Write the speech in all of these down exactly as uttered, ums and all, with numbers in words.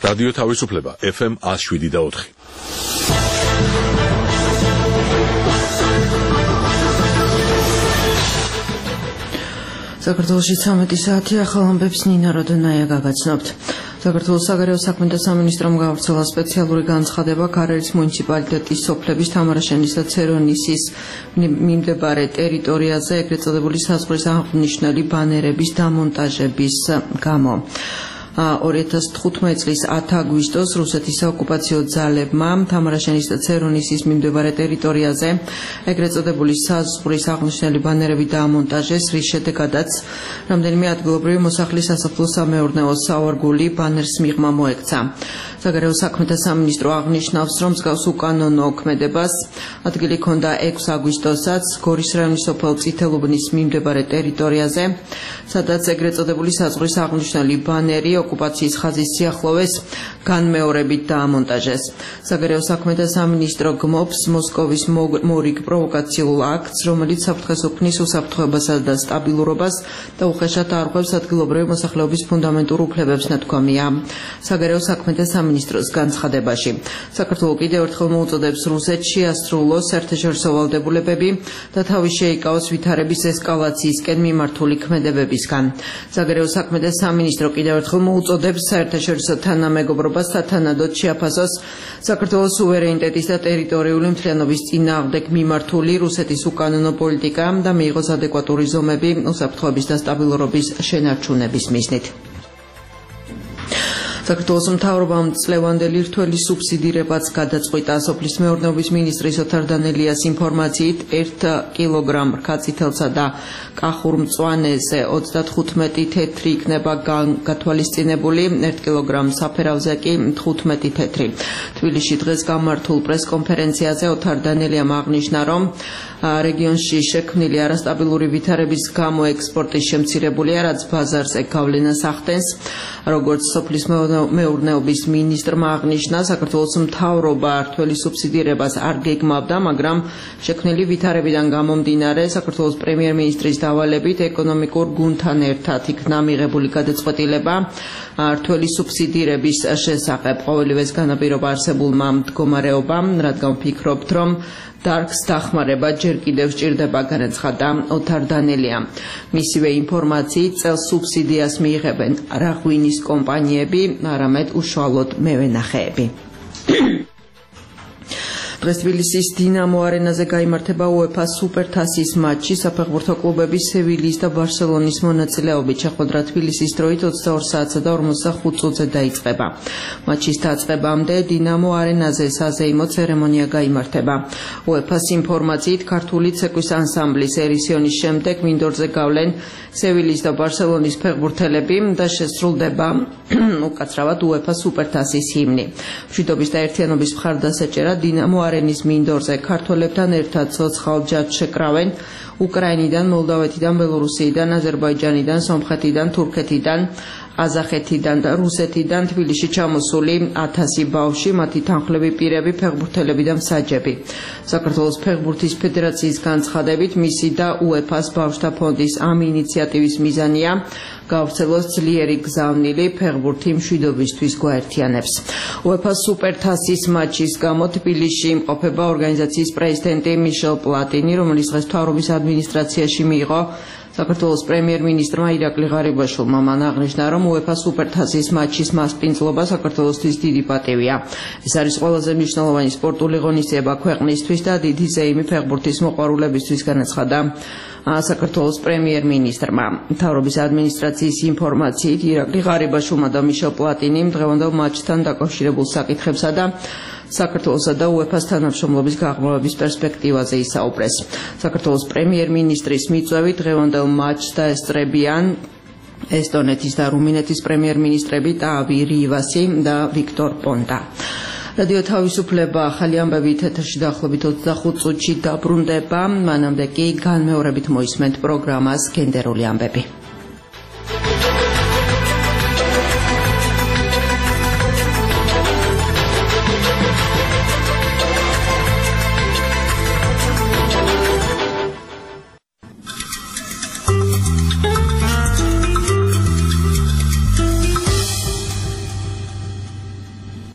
რადიო თავისუფლება ეფ ემ one oh seven და four. საქართველოში ცამეტი საათი ახალ ამბებს ნინა როდონაია გაგაცნობთ. საქართველოს საგარეო საქმეთა სამინისტრომ გავრცელა სპეციალური განცხადება ქარელის მუნიციპალიტეტის სოფლების თამარაშენის და ცერონისის მიმდებარე ტერიტორიაზე ეგრეთ წოდებული საზღვრის აღნიშნული ბანერების დამონტაჟების გამო. two thousand fifteen წლის ათი აგვისტოს რუსეთის საოკუპაციო ძალებმა თამარაშენის და ცერონისის მიმდებარე ტერიტორიაზე ეგრეთ წოდებული საზღვრის აღნიშნული ბანერები დაამონტაჟეს, რის შედეგადაც რამდენიმე ადგილობრივი მოსახლის სასოფლო-სამეურნეო სავარგული ბანერს მიღმა მოექცა. საგარეო საქმეთა სამინისტრო აღნიშნავს, რომ მსგავს უკანონო ქმედებას ადგილი ჰქონდა ექვსი აგვისტოსაც გორის რაიონის სოფელ წითელუბნის მიმდებარე ტერიტორიაზე, სადაც ეგრეთ წოდებული საზღვრის აღნიშნული ბანერი ოკუპაციის ხაზის სიახლოვეს განმეორებით დაამონტაჟეს. საგარეო საქმეთა სამინისტრო გმობს მოსკოვის მორიგ პროვოკაციულ აქტს, რომელიც საფრთხეს უქმნის უსაფრთხოებასა და სტაბილურობას და უხეშად არღვევს ადგილობრივი მოსახლეობის ფუნდამენტურ უფლებებს, ნათქვამია საგარეო საქმეთა სამინისტროს განცხადებაში. საქართველო კიდევ ერთხელ მოუწოდებს რუსეთს შეასრულოს საერთაშორისო ვალდებულებები და თავი შეიკავოს ვითარების ესკალაციისკენ მიმართული ქმედებებისგან. საგარეო საქმეთა სამინისტრო კიდევ ერთხელ მოუწოდებს საერთაშორისო თანამეგობრობას სათანადოდ შეაფასოს საქართველოს სუვერენიტეტის და ტერიტორიული მთლიანობის წინააღმდეგ მიმართული რუსეთის უკანონო პოლიტიკა და მიიღოს ადეკვატური ზომები უსაფრთხოების და სტაბილურობის შენარჩუნების მიზნით. საქართველოს მთავრობამ წლევანდელი რთველი სუბსიდირებაც გადაწყვიტა. სოფლის მეურნეობის მინისტრის ოთარ დანელიას ინფორმაციით ერთ კილოგრამ რქაწითელსა და კახურ მწვანეზე ოცდათხუთმეტი თეთრი იქნება გათვალისწინებული, ერთ კილოგრამ საფერავზე კი თხუთმეტი თეთრი. თბილისში დღეს გამართულ პრესკონფერენციაზე ოთარ დანელიამ აღნიშნა, რომ რეგიონში შექმნილი არასტაბილური ვითარების გამო ექსპორტი შემცირებულია, რაც ბაზარზე გავლენას ახდენს. როგორც სოფლის მეურნეობის მინისტრმა აღნიშნა, საქართველოს მთავრობა რთველი სუბსიდირებას არ გეგმავდა, მაგრამ შექმნილი ვითარებიდან გამომდინარე საქართველოს პრემიერ-მინისტრის დავალებით ეკონომიკურ გუნდთან ერთად იქნა მიღებული გადაწყვეტილება რთველი სუბსიდირების შესახებ. ყოველივეს განაპირობა არსებულმა მდგომარეობამ, რადგან ვფიქრობთ, რომ დარგს დახმარება ჯერ კიდევ სჭირდება, განაცხადა ოთარ დანელიამ. მისივე ინფორმაციით წელს სუბსიდიას მიიღებენ არა ღვინის კომპანიები, არამედ უშუალოდ მევენახეები. დღეს თბილისის დინამო არენაზე გაიმართება უეფა სუპერთასის მატჩი საფეხბურთო კლუბების სევილიის და ბარსელონის მონაწილეობით. შეხვედრა თბილისის დროით ოცდაორ საათსა და ორმოცდახუთ წუთზე დაიწყება. მატჩის დაწყებამდე დინამო არენაზე საზეიმო ცერემონია გაიმართება. უეფას ინფორმაციით ქართული ცეკვის ანსამბლის ერისიონის შემდეგ მინდორზე გავლენ სევილიის და ბარსელონის ფეხბურთელები და შესრულდება უკაცრავად უეფა სუპერთასის ჰიმნი. მშვიდობის და ერთიანობის მხარდასაჭერად დინამო არენის მინდორზე ქართველებთან ერთად ცოცხალ ჯაჭვს შეკრავენ უკრაინიდან, მოლდავეთიდან, ბელორუსიიდან, აზერბაიჯანიდან, სომხეთიდან, თურქეთიდან, ყაზახეთიდან და რუსეთიდან თბილისში ჩამოსული ათასი ბავშვი, მათი თანხლები პირები, ფეხბურთელები და მსაჯები. საქართველოს ფეხბურთის ფედერაციის განცხადებით მისი და უეფას ბავშვთა ფონდის ამ ინიციატივის მიზანია გავრცელოს ძლიერი გზავნილი ფეხბურთი მშვიდობისთვის გვაერთიანებს. უეფას სუპერთასის მატჩის გამო თბილისში იმყოფება ორგანიზაციის პრეზიდენტი მიშელ პლატინი, რომელიც დღეს მთავრობის ადმინისტრაციაში მიიღო საქართველოს პრემიერ-მინისტრმა ირაკლი ღარიბაშვილმა. მან აღნიშნა, რომ უეფა სუპერთასის მატჩის მასპინძლობა საქართველოსთვის დიდი პატივია. ეს არის ყველაზე მნიშვნელოვანი სპორტული ღონისძიება ქვეყნისთვის და დიდი ზეიმი ფეხბურთის მოყვარულებისთვის, განაცხადა საქართველოს პრემიერ-მინისტრმა. მთავრობის ადმინისტრაციის ინფორმაციით ირაკლი ღარიბაშვილმა და მიშელ პლატინიმ დღევანდელ მატჩთან დაკავშირებულ საკითხებსა და საქართველოსა და უეფას თანამშრომლობის გაღრმავების პერსპექტივაზე ისაუბრეს. საქართველოს პრემიერ-მინისტრის მიწვევით დღევანდელ მატჩს დაესწრებიან ესტონეთის და რუმინეთის პრემიერ-მინისტრები ტაავი რივასი და ვიქტორ პონტა. რადიო თავისუფლება ახალი ამბებით ეთერში დაახლოებით ოცდახუთ წუთში დაბრუნდება, მანამდე კი განმეორებით მოისმენთ პროგრამას გენდერული ამბები.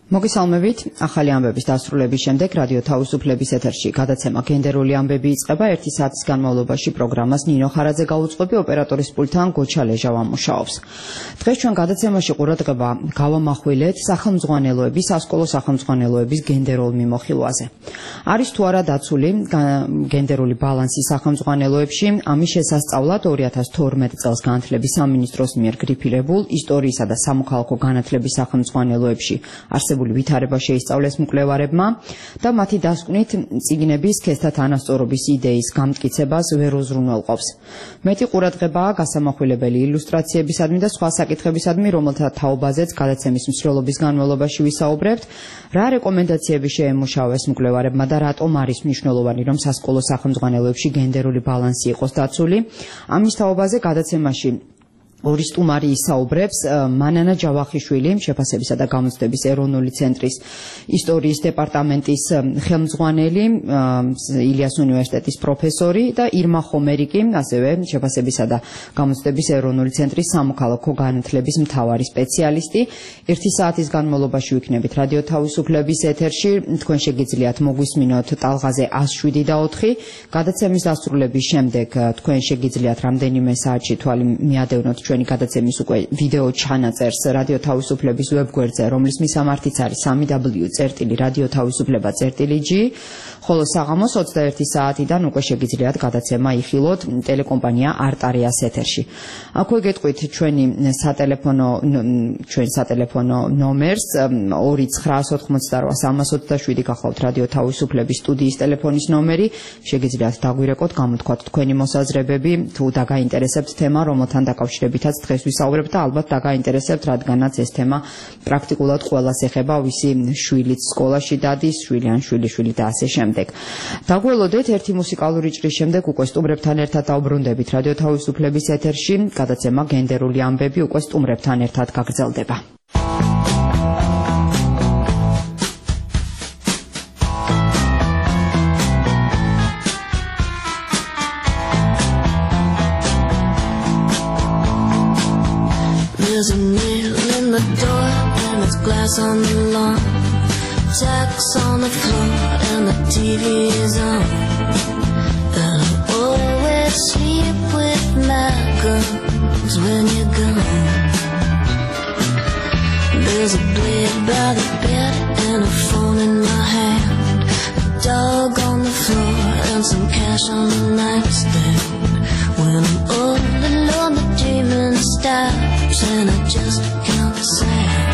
მოგესალმებით, ახალი ამბების დასრულების შემდეგ რადიო თავისუფლების ეთერში გადაცემა გენდერული ამბები იწყება. ერთი საათის განმავლობაში პროგრამას ნინო ხარაძე გაუწყობი, ოპერატორის პულტთან გოჩა ლეჟა ვამუშაობს. დღეს ჩვენ გადაცემაში ყურადღება გავამახვილეთ სახელმძღვანელოების, სასკოლო სახელმძღვანელოების გენდერულ მიმოხილვაზე. არის თუ არა დაცული გენდერული ბალანსი სახელმძღვანელოებში, ამის შესასწავლად ორი ათას თორმეტ წელს განათლების სამინისტროს მიერ გრიფირებულ ისტორიისა და სამოქალაქო განათლების სახელმძღვანელოებში არსებულ ვითარება შეისწავლეს მკვლევარებმა და მათი დასკვნით წიგნების სქესთა თანასწორობის იდეის გამტკიცებას ვერ უზრუნველყოფს. მეტი ყურადღებაა გასამახვილებელი ილუსტრაციებისადმი და სხვა საკითხებისადმი, რომელთა თაობაზეც გადაცემის მსვლელობის განმავლობაში ვისაუბრებთ, რა რეკომენდაციები შეემუშავეს მკვლევარებმა და რატომ არის მნიშვნელოვანი, რომ სასკოლო სახელმძღვანელოებში გენდერული ბალანსი იყოს დაცული. ამის თაობაზე გადაცემაში ორი სტუმარი ისაუბრებს. მანანა ჯავახიშვილი, შეფასებისა და გამოცდების ეროვნული ცენტრის ისტორიის დეპარტამენტის ხელმძღვანელი, ილიას უნივერსიტეტის პროფესორი და ირმა ხომერიკი, ასევე შეფასებისა და გამოცდების ეროვნული ცენტრის სამოქალაქო განათლების მთავარი სპეციალისტი. ერთი საათის განმავლობაში ვიქნებით რადიო თავისუფლების ეთერში. თქვენ შეგიძლიათ მოგვისმინოთ ტალღაზე ას შვიდი და ოთხი. გადაცემის დასრულების შემდეგ თქვენ შეგიძლიათ რამდენიმე საათში თვალი მიადევნოთ ჩვენი გადაცემის უკვე ვიდეო ჩანაწერს რადიო თავისუფლების ვებგვერდზე, რომლის მისამართიც არის სამი დაბლიუ წერტილი რადიო თავისუფლება წერტილი ჯი, ხოლო საღამოს ოცდაერთი საათიდან უკვე შეგიძლიათ გადაცემა იხილოთ ტელეკომპანია არტარიას ეთერში. აქვე გეტყვით ჩვენი სატელეფონო ჩვენ სატელეფონო ნომერს ორი ცხრა ოთხმოცდარვა სამას ოცდაშვიდი, გახლავთ რადიო თავისუფლების სტუდიის ტელეფონის ნომერი. შეგიძლიათ დაგვირეკოთ, გამოთქვათ თქვენი მოსაზრებები, თუ დაგაინტერესებთ თემა, რომელთან დაკავშირებითაც დღეს ვისაუბრებთ და ალბათ დაგაინტერესებთ, რადგანაც ეს თემა პრაქტიკულად ყველას ეხება, ვისი შვილიც სკოლაში დადის, შვილი ან შვილიშვილი და ასე შემდეგ. დაგველოდეთ, ერთი მუსიკალური ჭრის შემდეგ უკვე სტუმრებთან ერთად დაუბრუნდებით რადიო თავისუფლების ეთერში. გადაცემა გენდერული ამბები უკვე სტუმრებთან ერთად გაგრძელდება. There's a nail in the door and it's glass on the lawn, tacks on the floor and the T V is on. And I always sleep with my guns when you're gone. There's a blade by the bed and a phone in my hand, a dog on the floor and some cash on the nightstand. When I'm all alone, the dreaming stops and I just count the sand.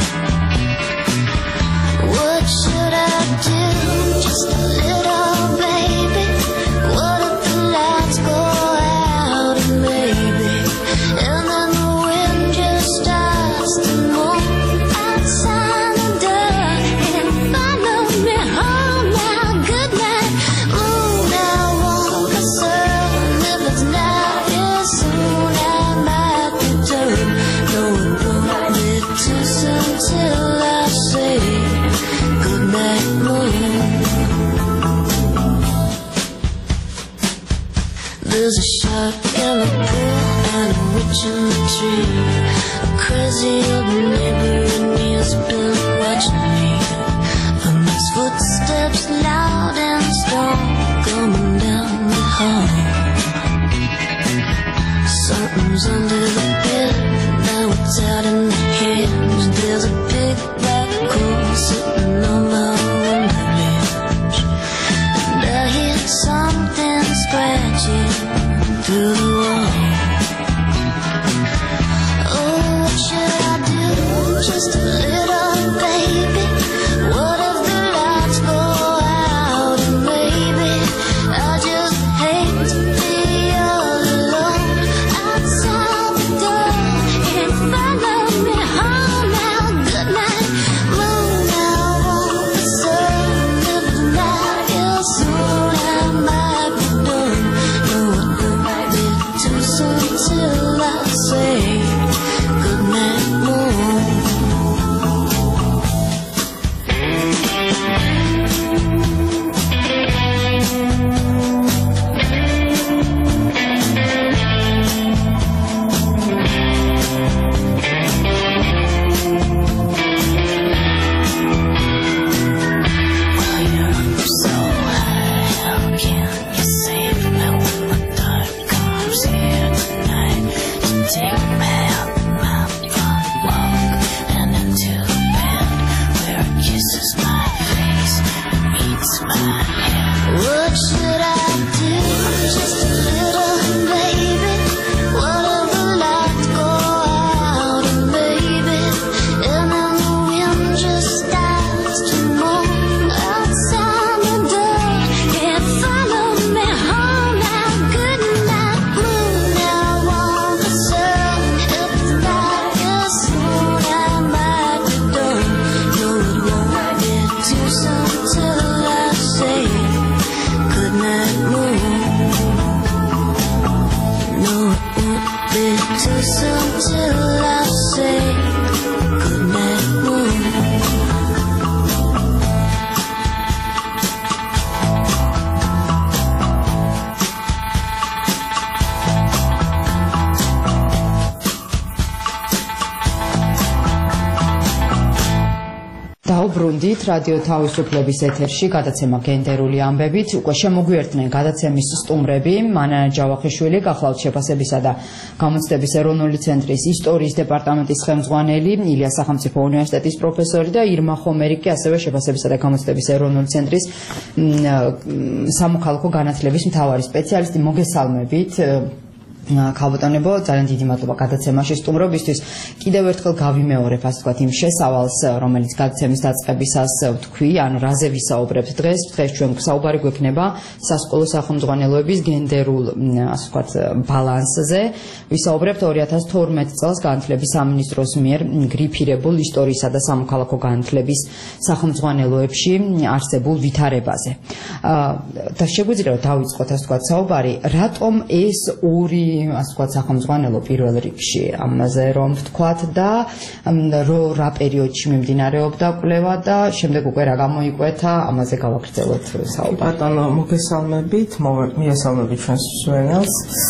What should I do? Just a little baby. What if the lights go out and maybe, and then the wind just starts to moan outside the door and follow me home now. Good night, moon. I won't be certain if it's not here soon. I might return. No, it won't be too soon till I say good night, moon. There's a shark in the pool and a witch in the tree, a crazy old neighbor and he's been watching me. And his footsteps loud and strong coming down the hall. Something's under the bed, now it's out in the hinge. There's a big black hole sitting on my window ledge, and I hear something scratching through the wall. Oh, what should I do? Just a little baby. What if the lights go out and maybe I just hate to be all alone outside the door and follow me home now. Good night, moon. I won't be certain if it's not here soon. I might be done. No, it close until I say goodnight moon. დაუბრუნდით რადიო თავისუფლების ეთერში გადაცემა გენდერული ამბებით. უკვე შემოგვიერთდნენ გადაცემის სტუმრები მანანა ჯავახიშვილი, გახლავთ შეფასებისა და გამოცდების ეროვნული ცენტრის ისტორიის დეპარტამენტის ხელმძღვანელი, ილიას სახელმწიფო უნივერსიტეტის პროფესორი და ირმა ხომერიკი, ასევე შეფასებისა და გამოცდების ეროვნული ცენტრის სამოქალაქო განათლების მთავარი სპეციალისტი. მოგესალმებით. ქალბატონებო, ძალიან დიდი მადლობა გადაცემაში სტუმრობისთვის. კიდევ ერთხელ გავიმეორებ, ასე ვთქვათ, იმ შესავალს, რომელიც გადაცემის დაწყებისას ვთქვი, ანუ რაზე ვისაუბრებთ დღეს. დღეს ჩვენ საუბარი გვექნება სასკოლო სახელმძღვანელოების გენდერულ, ასე ვთქვათ, ბალანსზე. ვისაუბრებთ ორი ათას თორმეტ წელს განათლების სამინისტროს მიერ გრიფირებულ ისტორიისა და სამოქალაქო განათლების სახელმძღვანელოებში არსებულ ვითარებაზე. და შეგვიძლია რომ დავიწყოთ, ასე ვთქვათ, საუბარი, რატომ ეს ორი ასე ვთქვათ სახელმძღვანელო პირველ რიგში ამაზე რომ ვთქვათ და რა პერიოდში მიმდინარეობდა კვლევა და შემდეგ უკვე რა გამოიკვეთა, ამაზე გავაგრძელოთ საუბარი. ბატონო, მოგესალმებით, მიესალმებით ჩვენს მსმენელს.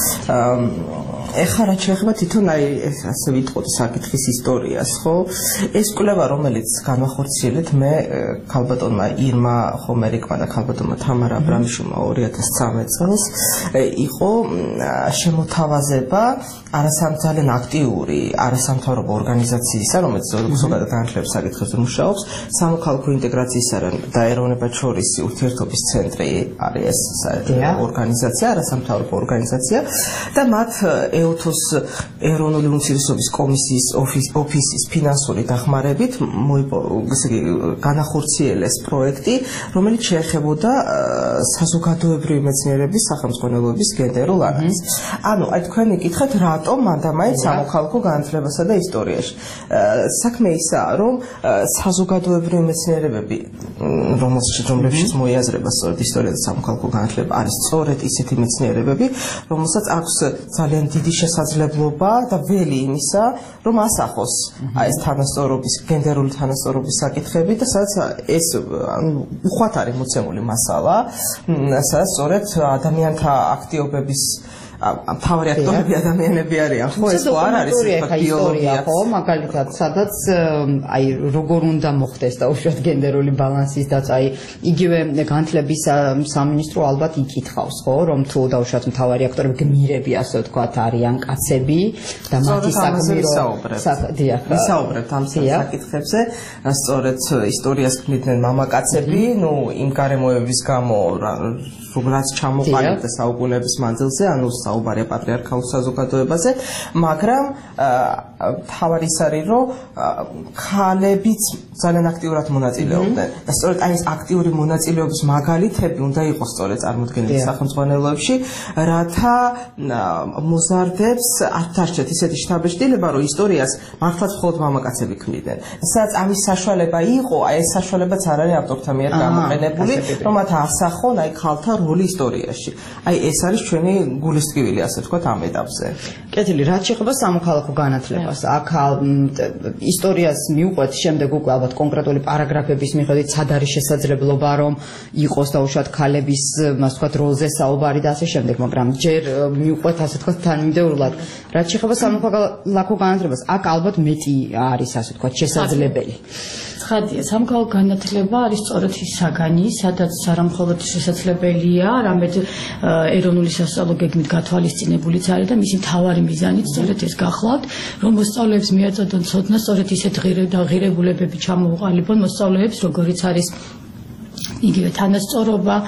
ეხლა რაც შეეხება თვითონ აი ასე ვიტყოდი საკითხის ისტორიას, ხო? ეს კვლევა, რომელიც განვახორციელეთ მე ქალბატონმა ირმა ხომერიკმა და ქალბატონმა თამარა აბრამიშვილმა ორი ათას ცხრამეტ წელს იყო შემოთავაზება არასამ ძალიან აქტიური არასამთავრობო ორგანიზაციისა, რომელიც ზოგადად განათლების საკითხებზე მუშაობს, სამოქალაქო ინტეგრაციისა და ეროვნებად შორისი ურთიერთობის ცენტრი არის ეს ორგანიზაცია, არასამთავრობო ორგანიზაცია და მათ ეუთოს ეროვნული უმცირესობის კომისიის ოფისის ფინანსური დახმარებით განახორციელეს პროექტი, რომელიც შეეხებოდა საზოგადოებრივი მეცნიერების სახელმძღვანელოების გენდერულ ანალიზს. ანუ აი თქვენ იკითხეთ, რატომ მანდამაინც სამოქალაქო განათლებასა და ისტორიაში. საქმე ისაა, რომ საზოგადოებრივი მეცნიერებები, რომელშიც მოიაზრება სწორედ ისტორია და სამოქალაქო განათლება, არის სწორედ ისეთი მეცნიერებები, რომელსაც აქვს ძალიან დიდი შესაძლებლობა და ველი იმისა, რომ ასახოს აი ეს თანასწორობის, გენდერული თანასწორობის საკითხები და სადაც ეს უხვად არის მოცემული მასალა, სადაც სწორედ ადამიანთა აქტიობების მთავარი აქტორები ადამიანები არიან, ხო, ეს ხო არ არის ბიოლოგია, ხო, მაგალითად, სადაც აი როგორ უნდა მოხდეს დაუშვათ გენდერული ბალანსის და აი იგივე განათლების სამინისტრო ალბათ იკითხავს, ხო, რომ თუ დაუშვათ მთავარი აქტორები გმირები, ასე ვთქვათ, არიან კაცები და მათი საქმე ვისაუბრებთ ამ საკითხებზე, სწორედ ისტორიას ქმნიდნენ მამაკაცები, ნუ იმ გარემოების გამო რაც ჩამოყალიბდა საუკუნეების მანძილზე, ანუ საუბარია პატრიარქალურ საზოგადოებაზე, მაგრამ თავარი ის არის, რომ ქალებიც ძალიან აქტიურად მონაწილეობდნენ. და სწორედ აი ეს აქტიური მონაწილეობის მაგალითები უნდა იყოს სწორედ წარმოდგენილი სახელმძღვანელოებში, რათა მოზარდებს არ დარჩეთ ისეთი შთაბეჭდილება, რომ ისტორიას მართლაც მხოლოდ მამაკაცები ქმნიდნენ. სადაც ამის საშუალება იყო, აი ეს საშუალებაც არ არის ავტორთა მიერ გამოყენებული, რომ მათ ასახონ აი ქალთა როლი ისტორიაში. აი ეს არის ჩვენი გულისწყივილი, ასე ვთქვათ, ამ ეტაპზე. კეთილი, რაც შეეხება სამოქალაქო განათლებას, აქ ისტორიას მიუყვეთ, შემდეგ უკვე ალბათ კონკრეტული პარაგრაფების მიხედვით სად არის შესაძლებლობა, რომ იყოს დაუშვათ ქალების, ასე ვთქვათ, როლზე საუბარი და ასე შემდეგ, მაგრამ ჯერ მიუყვეთ, ასე ვთქვათ, თანმიმდევრულად, რაც შეეხება სამოქალაქო განათლებას, აქ ალბათ მეტი არის, ასე ვთქვათ, შესაძლებელი. ცხადია, სამოქალაქო განათლება არის სწორედ ის საგანი, სადაც არამხოლოდ შესაძლებელია, არამედ ეროვნული სასწავლო გეგმით გათვალისწინებულიც არის და მისი მთავარი მიზანიც სწორედ ეს გახლავთ, რომ მოსწავლეებს მიაწოდონ ცოდნა სწორედ ისეთ ღირებულებები ჩამოუყალიბონ მოსწავლეებს, როგორიც არის იგივე თანასწორობა,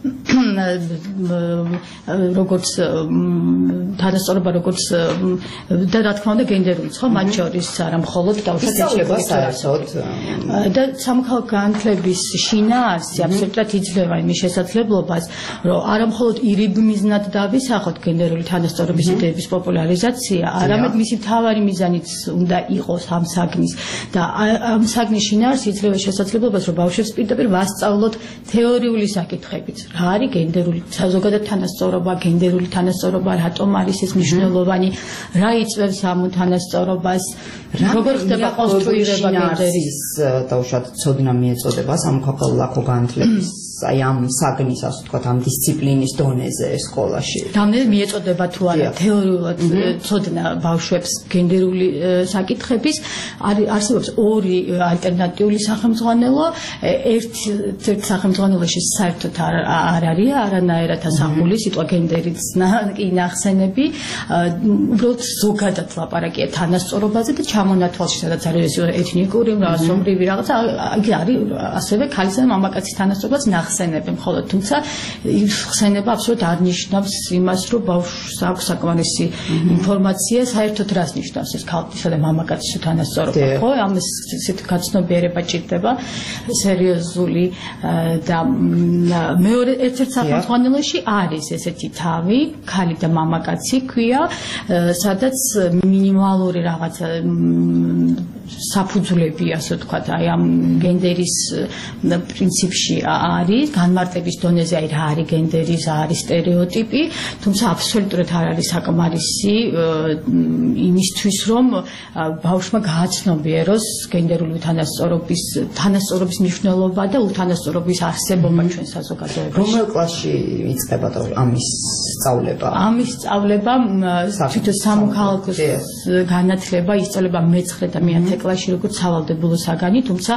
როგორც თანასწორობა, როგორც და რა თქმა უნდა გენდერული, ხო, მათ შორის არა მხოლოდ დაუშვათ შეიძლება საერთოდ და სამოქალაქო განათლების შინაარსი აბსოლუტურად იძლევა იმის შესაძლებლობას, რომ არა მხოლოდ ირიბმიზნად დავისახოთ გენდერული თანასწორობის იდეების პოპულარიზაცია, არამედ მისი მთავარი მიზანიც უნდა იყოს ამ საგნის და ამ საგნის შინაარსი იძლევა შესაძლებლობას, რომ ბავშვებს პირდაპირ ვასწავლოთ თეორიული საკითხებით, რა არის გენდერული საზოგადოებრივი თანასწორობა, გენდერული თანასწორობა, რატომ არის ეს მნიშვნელოვანი, რა იწვევს ამ თანასწორობას, როგორ ხდება კონსტრუირება გენდერის დაუშვათ ცოდნა მიეწოდება სამოქალაქო ლაქო განათლების აი ამ საგნის ასე ვთქვათ ამ დისციპლინის დონეზე სკოლაში. რამდენად მიეწოდება თუ არა თეორიულად ცოდნა ბავშვებს გენდერული საკითხების, არსებობს ორი ალტერნატიული სახელმძღვანელო, ერთ-ერთ სახელმძღვანელოში საერთოდ არ არის არანაირად ასახული სიტყვა გენდერიც კი ნახსენები, უბრალოდ ზოგადად ლაპარაკია თანასწორობაზე და ჩამონათვალში, სადაც არის ეთნიკური, რასობრივი რაღაცა, იგი არის ასევე ქალისა და მამაკაცის თანასწორობაც ნახსენები, მხოლოდ თუმცა ხსენება აბსოლუტურად არ ნიშნავს იმას, რომ ბავშვს აქვს საკმარისი ინფორმაცია, საერთოდ რას ნიშნავს ეს ქალისა და მამაკაცის თანასწორობა, ხო? ამას ისეთ გაცნობიერება ჭირდება სერიოზული და მეორე ერთ-ერთ სახელმძღვანელოში არის ესეთი თავი, ქალი და მამაკაცი ქვია, სადაც მინიმალური რაღაცა საფუძვლები, ასე ვთქვათ, აი ამ გენდერის პრინციპში არის, განმარტების დონეზე აი რა არის გენდერი, რა არის სტერეოტიპი, თუმცა აბსოლუტურად არ არის საკმარისი იმისთვის, რომ ბავშვმა გააცნობიეროს გენდერული თანასწორობის თანასწორობის მნიშვნელობა და უთანასწორობის არსებობა ჩვენ საზოგადოებაში. რომელ კლასში იწყება ამის სწავლება? ამის სწავლება თვითონ სამოქალაქოს განათლება ისწავლება მეცხრე და მეათე კლასში, როგორც სავალდებულო საგანი, თუმცა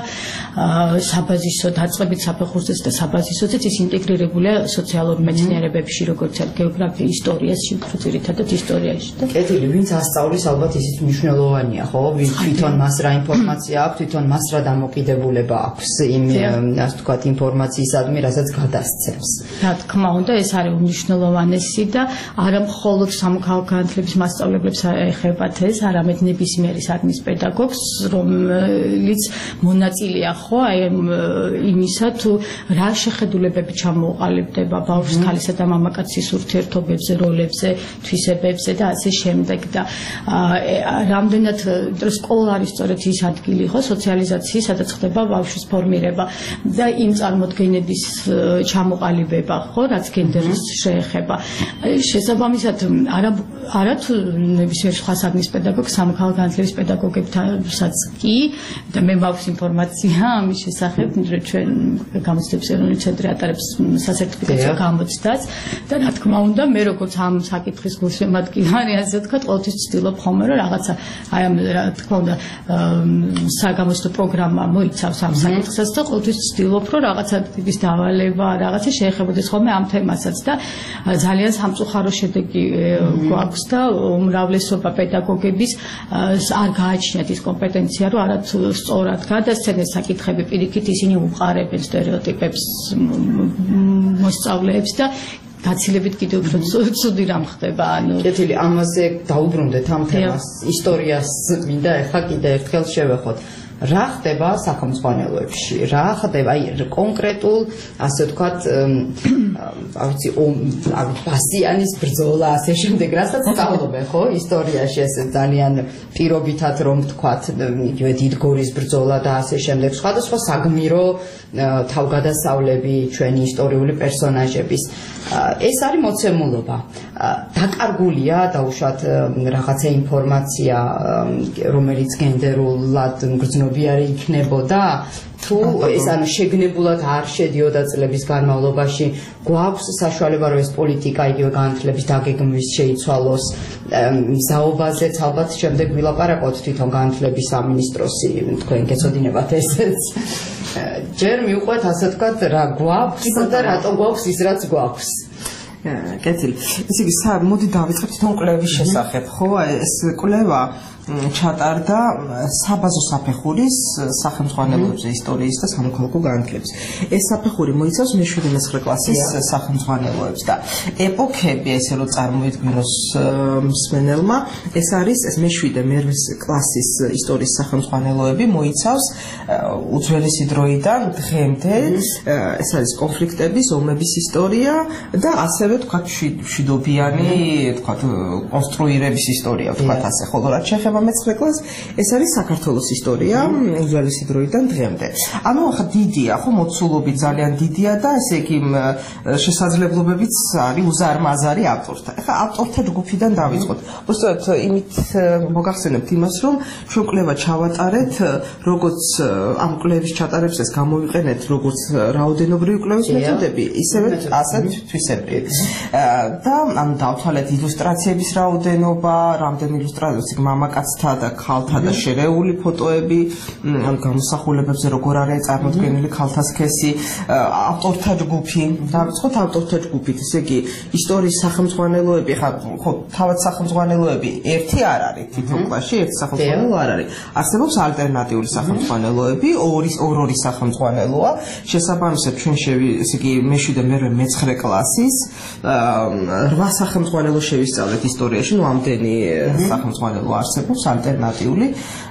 საბაზისო დაწყებით საფეხურზეც და საბაზისოც ის ინტეგრირებულია სოციალურ მეცნიერებებში, როგორც გეოგრაფია, ისტორიაში, უფრო ძირითადად ისტორიაში. კეთილი, ვინც ასწავლის, ალბათ ისიც მნიშვნელოვანია, ხო? ვინც თვითონ მას რა ინფორმაცია აქვს, თვითონ მას რა დამოკიდებულება აქვს იმ, ასე ვთქვათ, ინფორმაციისადმი, რასაც გადასცემს. რა თქმა უნდა, ეს არის უმნიშვნელოვანესი და არა მხოლოდ სამოქალაქო განათლების მასწავლებლებს ეხებათ ეს, არამედ ნებისმიერი საგნის პედაგოგს, რომელიც მონაწილეა, ხო, აი იმისა თუ რა შეხედულებები ჩამოუყალიბდება ბავშვს ქალისა და მამაკაცის ურთიერთობებზე, როლებზე, თვისებებზე და ასე შემდეგ და რამდენად სკოლა არის სწორედ ის ადგილი, ხო, სოციალიზაციის, სადაც ხდება ბავშვის ფორმირება და იმ წარმოდგენების ჩამოყალიბება, ხო, რაც გენდერს შეეხება. შესაბამისად, არა არა თუ ნებისმიერ სხვა საგნის პედაგოგს, სამოქალაქო განათლების პედაგოგებთანაც კი და მე მაქვს ინფორმაცია ამის შესახებ, რომ ჩვენ გამოცდების ეროვნული ცენტრი ატარებს სასერტიფიკაციო გამოცდას და რა თქმა უნდა, მე როგორც ამ საკითხის გულშემატკივარი, ასე ვთქვათ, ყოველთვის ვცდილობ ხოლმე, რომ რაღაცა აი ამ რა თქმა უნდა საგამოცდო პროგრამა მოიცავს ამ საკითხსაც და ყოველთვის ვცდილობ, რომ რაღაცა ტიპის დავალება, რაღაცა შეეხებოდეს ხოლმე ამ თემასაც და ძალიან სამწუხარო შედეგი გვაქვს და უმრავლესობა პედაგოგების არ გააჩნიათ ის კომპეტენცია, რომ არა სწორად გადასცენ ეს საკითხები, პირიქით ისინი უყარებენ სტერეოტიპებს მოსწავლეებს და გაცილებით კიდევ უფრო ცუდი რამ ხდება. ანუ კეთილი, ამაზე დაუბრუნდეთ ამ თემას, ისტორიას მინდა ახლა კიდე ერთხელ შევეხოთ. რა ხდება სახელმძღვანელოებში? რა ხდება აი კონკრეტულ, ასე ვთქვათ, არ ვიცი, ბასიანის ბრძოლა, ასე შემდეგ, რასაც სწავლობენ, ხო, ისტორიაში, ესე ძალიან პირობითად რომ ვთქვათ, იგივე დიდგორის ბრძოლა და ასე შემდეგ, სხვადასხვა საგმირო თავგადასავლები ჩვენი ისტორიული პერსონაჟების. ეს არის მოცემულობა. დაკარგულია დაუშვათ რაღაცა ინფორმაცია, რომელიც გენდერულად მგრძნობიარე იქნებოდა, თუ ეს ანუ შეგნებულად არ შედიოდა წლების განმავლობაში, გვაქვს საშუალება, რომ ეს პოლიტიკა იგივე განათლების დაგეგმვის შეიცვალოს. მზაობაზეც ალბათ შემდეგ ვილაპარაკოთ თვითონ განათლების სამინისტროსი, თქვენ გეცოდინებათ ესეც. ჯერ მივყვეთ, ასე ვთქვათ, რა გვაქვს და რატო გვაქვს ის, რაც გვაქვს. კეთილი. ესე იგი, მოდი დავიწყებ თვითონ კვლევის შესახებ, ხო? ეს კვლევა ჩატარდა საბაზო საფეხურის სახელმძღვანელოებზე ისტორიის და სამოქალაქო განათლების. ეს საფეხური მოიცავს მეშვიდე მეცხრე კლასის სახელმძღვანელოებს და ეპოქები, ესე რომ წარმოიდგინოს მსმენელმა, ეს არის ეს მეშვიდე მერვე კლასის ისტორიის სახელმძღვანელოები მოიცავს უძველესი დროიდან დღემდე, ეს არის კონფლიქტების, ომების ისტორია და ასევე ისტორია თქვა მშვიდობიანი თქვა კონსტრუირების ისტორია თქვა ასე ხოლო რაც შეეხება მეცხრე კლასს ეს არის საქართველოს ისტორია უძველესი დროიდან დღემდე ანუ ახლა დიდია ხო მოცულობით ძალიან დიდია და ესე იგი შესაძლებლობებიც არის უზარმაზარი ავტორთა ახლა ავტორთა ჯგუფიდან დავიწყოთ უბრალოდ იმით მოგახსენებთ იმას რომ ჩვენ კვლევა ჩავატარეთ როგორც ამ კვლევის ჩატარებისას გამოვიყენეთ როგორც რაოდენობრივი კვლევის მეთოდები ისევე ასეთ თვისებრივი და ამ დავთვალეთ ილუსტრაციების რაოდენობა რამდენი ილუსტრაცია მამაკაცთა და ქალთა და შერეული ფოტოები ამ გამოსახულებებზე როგორ არის წარმოდგენილი ქალთა სქესი ავტორთა ჯგუფი დავიწყოთ ავტორთა ჯგუფით ესე იგი ისტორიის სახელმძღვანელოები ხა ხო თავად სახელმძღვანელოები ერთი არ არის თითო კლასში ერთი სახელმძღვანელო არ არის არსებობს ალტერნატიული სახელმძღვანელოები ორი ორი სახელმძღვანელოა შესაბამისად ჩვენ ესე იგი მეშვიდე მერვე მეცხრე კლასის რვა სახელმძღვანელო შევისწავლეთ ისტორიაში ნუ ამდენი სახელმძღვანელო არსებობს ალტერნატიული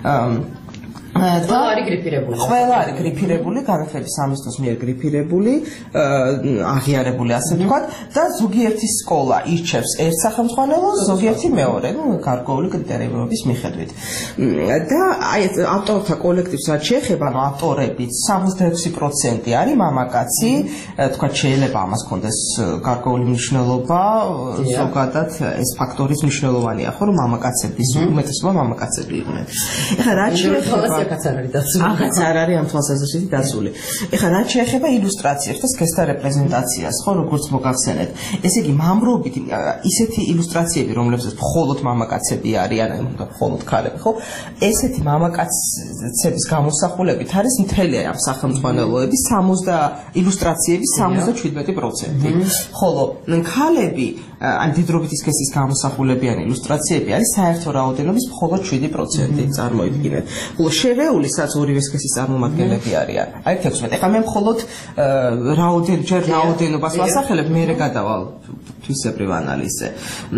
და არის გრიფირებული. ყველა არის გრიფირებული, განათლების სამინისტროს მიერ გრიფირებული, აღიარებული ასე ვთქვათ და ზოგიერთი სკოლა ირჩევს ერთ სახელმძღვანელოს, ზოგიერთი მეორე, ну, გარკვეული კრიტერიუმების მიხედვით. და აი ავტორთა კოლექტივს რაც შეეხება, ну, ავტორებით სამოცდაექვსი პროცენტი არის მამაკაცი, თქვათ შეიძლება ამას კონდეს გარკვეული მნიშვნელობა, ზოგადად ეს ფაქტორიც მნიშვნელოვანია, ხო, რომ მამაკაცების უმეტესობა მამაკაცები იყვნენ. ეხლა რაც შეეხება რაღაც არ არის დაცული. რაღაც არ არის ამ თვალსაზრისით დაცული. ეხლა რაც შეეხება ილუსტრაციებს და სქესთა რეპრეზენტაციას, ხო, როგორც მოგახსენეთ. ესე იგი, მამრობით ისეთი ილუსტრაციები, რომლებსაც მხოლოდ მამაკაცები არიან, მხოლოდ ქალები, ხო? ესეთი მამაკაცების გამოსახულებით არის მთელი ამ სახელმძღვანელოების სამოცდა ილუსტრაციების სამოცდაშვიდმეტი პროცენტი. ხოლო ქალები ან დიდრობითი სქესის გამოსახულებიანი ილუსტრაციები არის საერთო რაოდენობის მხოლოდ შვიდი პროცენტი წარმოიდგინეთ. ხოლო შერეული სადაც ორივე სქესის წარმომადგენლები არიან. აი თექვსმეტი. ეხლა მე მხოლოდ რაოდენ ჯერ რაოდენობას ვასახელებ, მე გადავალ თვისებრივ ანალიზზე.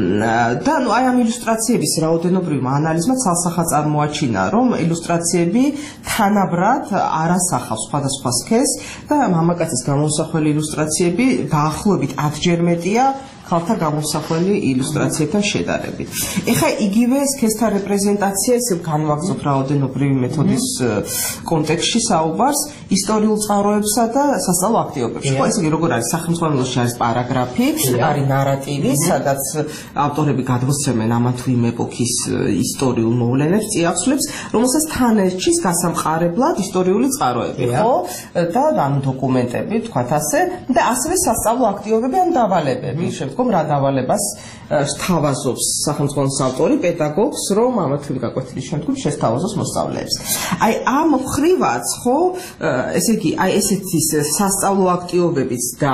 და ნუ აი ამ ილუსტრაციების რაოდენობრივმა ანალიზმა ცალსახა წარმოაჩინა, რომ ილუსტრაციები თანაბრად არ ასახავს სხვადასხვა სქესს და მამაკაცის გამოსახული ილუსტრაციები დაახლოებით ათჯერ მეტია ქალთა გამოსახული ილუსტრაციებთან შედარებით. ეხლა იგივე სქესთა რეპრეზენტაცია ისე განვაგრძობ რაოდენობრივი მეთოდის კონტექსტში საუბარს ისტორიულ წყაროებსა და სასწავლო აქტივობებში. ხო, ესე იგი როგორ არის სახელმძღვანელოში არის პარაგრაფი, არის ნარატივი, სადაც ავტორები გადმოსცემენ ამა თუ იმ ეპოქის ისტორიულ მოვლენებს, წიაღსვლებს, რომელსაც თან ერჩის გასამყარებლად ისტორიული წყაროები, ხო? და ამ დოკუმენტები, თქვათ ასე, და ასევე სასწავლო აქტივობები ან დავალებები. რომ რა დავალებას სთავაზობს სახელმძღვანელოს ავტორი პედაგოგს, რომ ამა თუ იმ გაკვეთილის შემდგომ შესთავაზოს მოსწავლეებს. აი ამ ხრივაც, ხო, ესე იგი, აი ესეთი სასწავლო აქტივობებიც და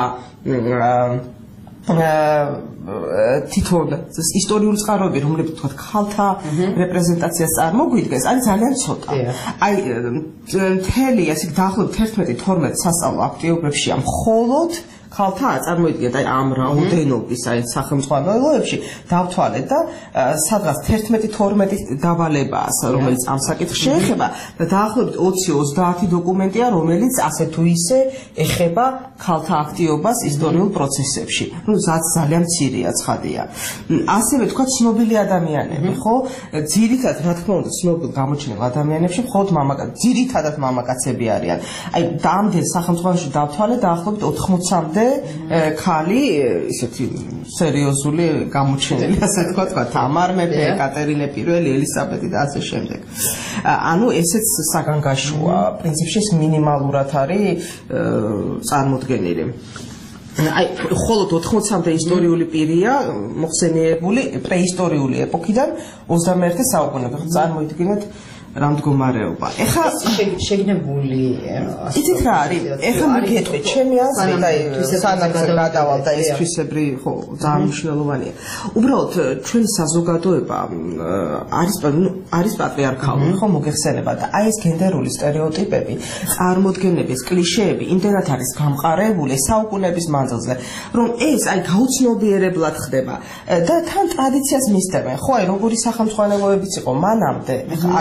თვითონ ისტორიული წყაროები, რომლებიც თქვა ქალთა რეპრეზენტაციას წარმოგვიდგენს, არის ძალიან ცოტა. აი მთელი ასე დაახლოებით ერთმეტი თორმეტი სასწავლო აქტივობებში ამ მხოლოდ ქალთა წარმოიდგინეთ აი ამ რაოდენობის აი სახელმძღვანელოებში დავთვალეთ და სადღაც თერთმეტი თორმეტი დავალებაა, რომელიც ამ საკითხს შეეხება და დაახლოებით ოცი ოცდაათი დოკუმენტია, რომელიც ასე თუ ისე ეხება ქალთა აქტივობას ისტორიულ პროცესებში. ნუ რაც ძალიან მცირეა ცხადია. ასევე თქვა ცნობილი ადამიანები, ხო? ძირითადად რა თქმა უნდა ცნობილ გამოჩენილ ადამიანებში მხოლოდ მამაკაცები, ძირითადად მამაკაცები არიან. აი ამდენ სახელმძღვანელოში დავთვალეთ დაახლოებით ოთხმოცამდე ქალი ისეთი სერიოზული გამოჩენილი ასე თქვა თქვა თამარ მეფე, ეკატერინე პირველი, ელისაბედი და ასე შემდეგ. ანუ ესეც საგანგაშოა, პრინციპში ეს მინიმალურად არის წარმოდგენილი. აი მხოლოდ ოთხმოცამდე ისტორიული პირია მოხსენიებული პრეისტორიული ეპოქიდან ოცდამეერთე საუკუნემდე. წარმოიდგინეთ რა მდგომარეობა. ეხლა შეგნებული იცით რა არის? ეხლა მიგეტყვით, ჩემი აზრით, აი სანამ გადავალ და ეს თვისებრი ხო ძალიან მნიშვნელოვანია. უბრალოდ ჩვენი საზოგადოება არის არის პატრიარქალური, ხო მოგეხსენება და აი ეს გენდერული სტერეოტიპები, წარმოდგენების კლიშეები იმდენად არის გამყარებული საუკუნეების მანძილზე, რომ ეს აი გაუცნობიერებლად ხდება და თან ტრადიციას მისდევენ. ხო, აი როგორი სახელმძღვანელოებიც იყო მანამდე, ეხლა აქ კიდევ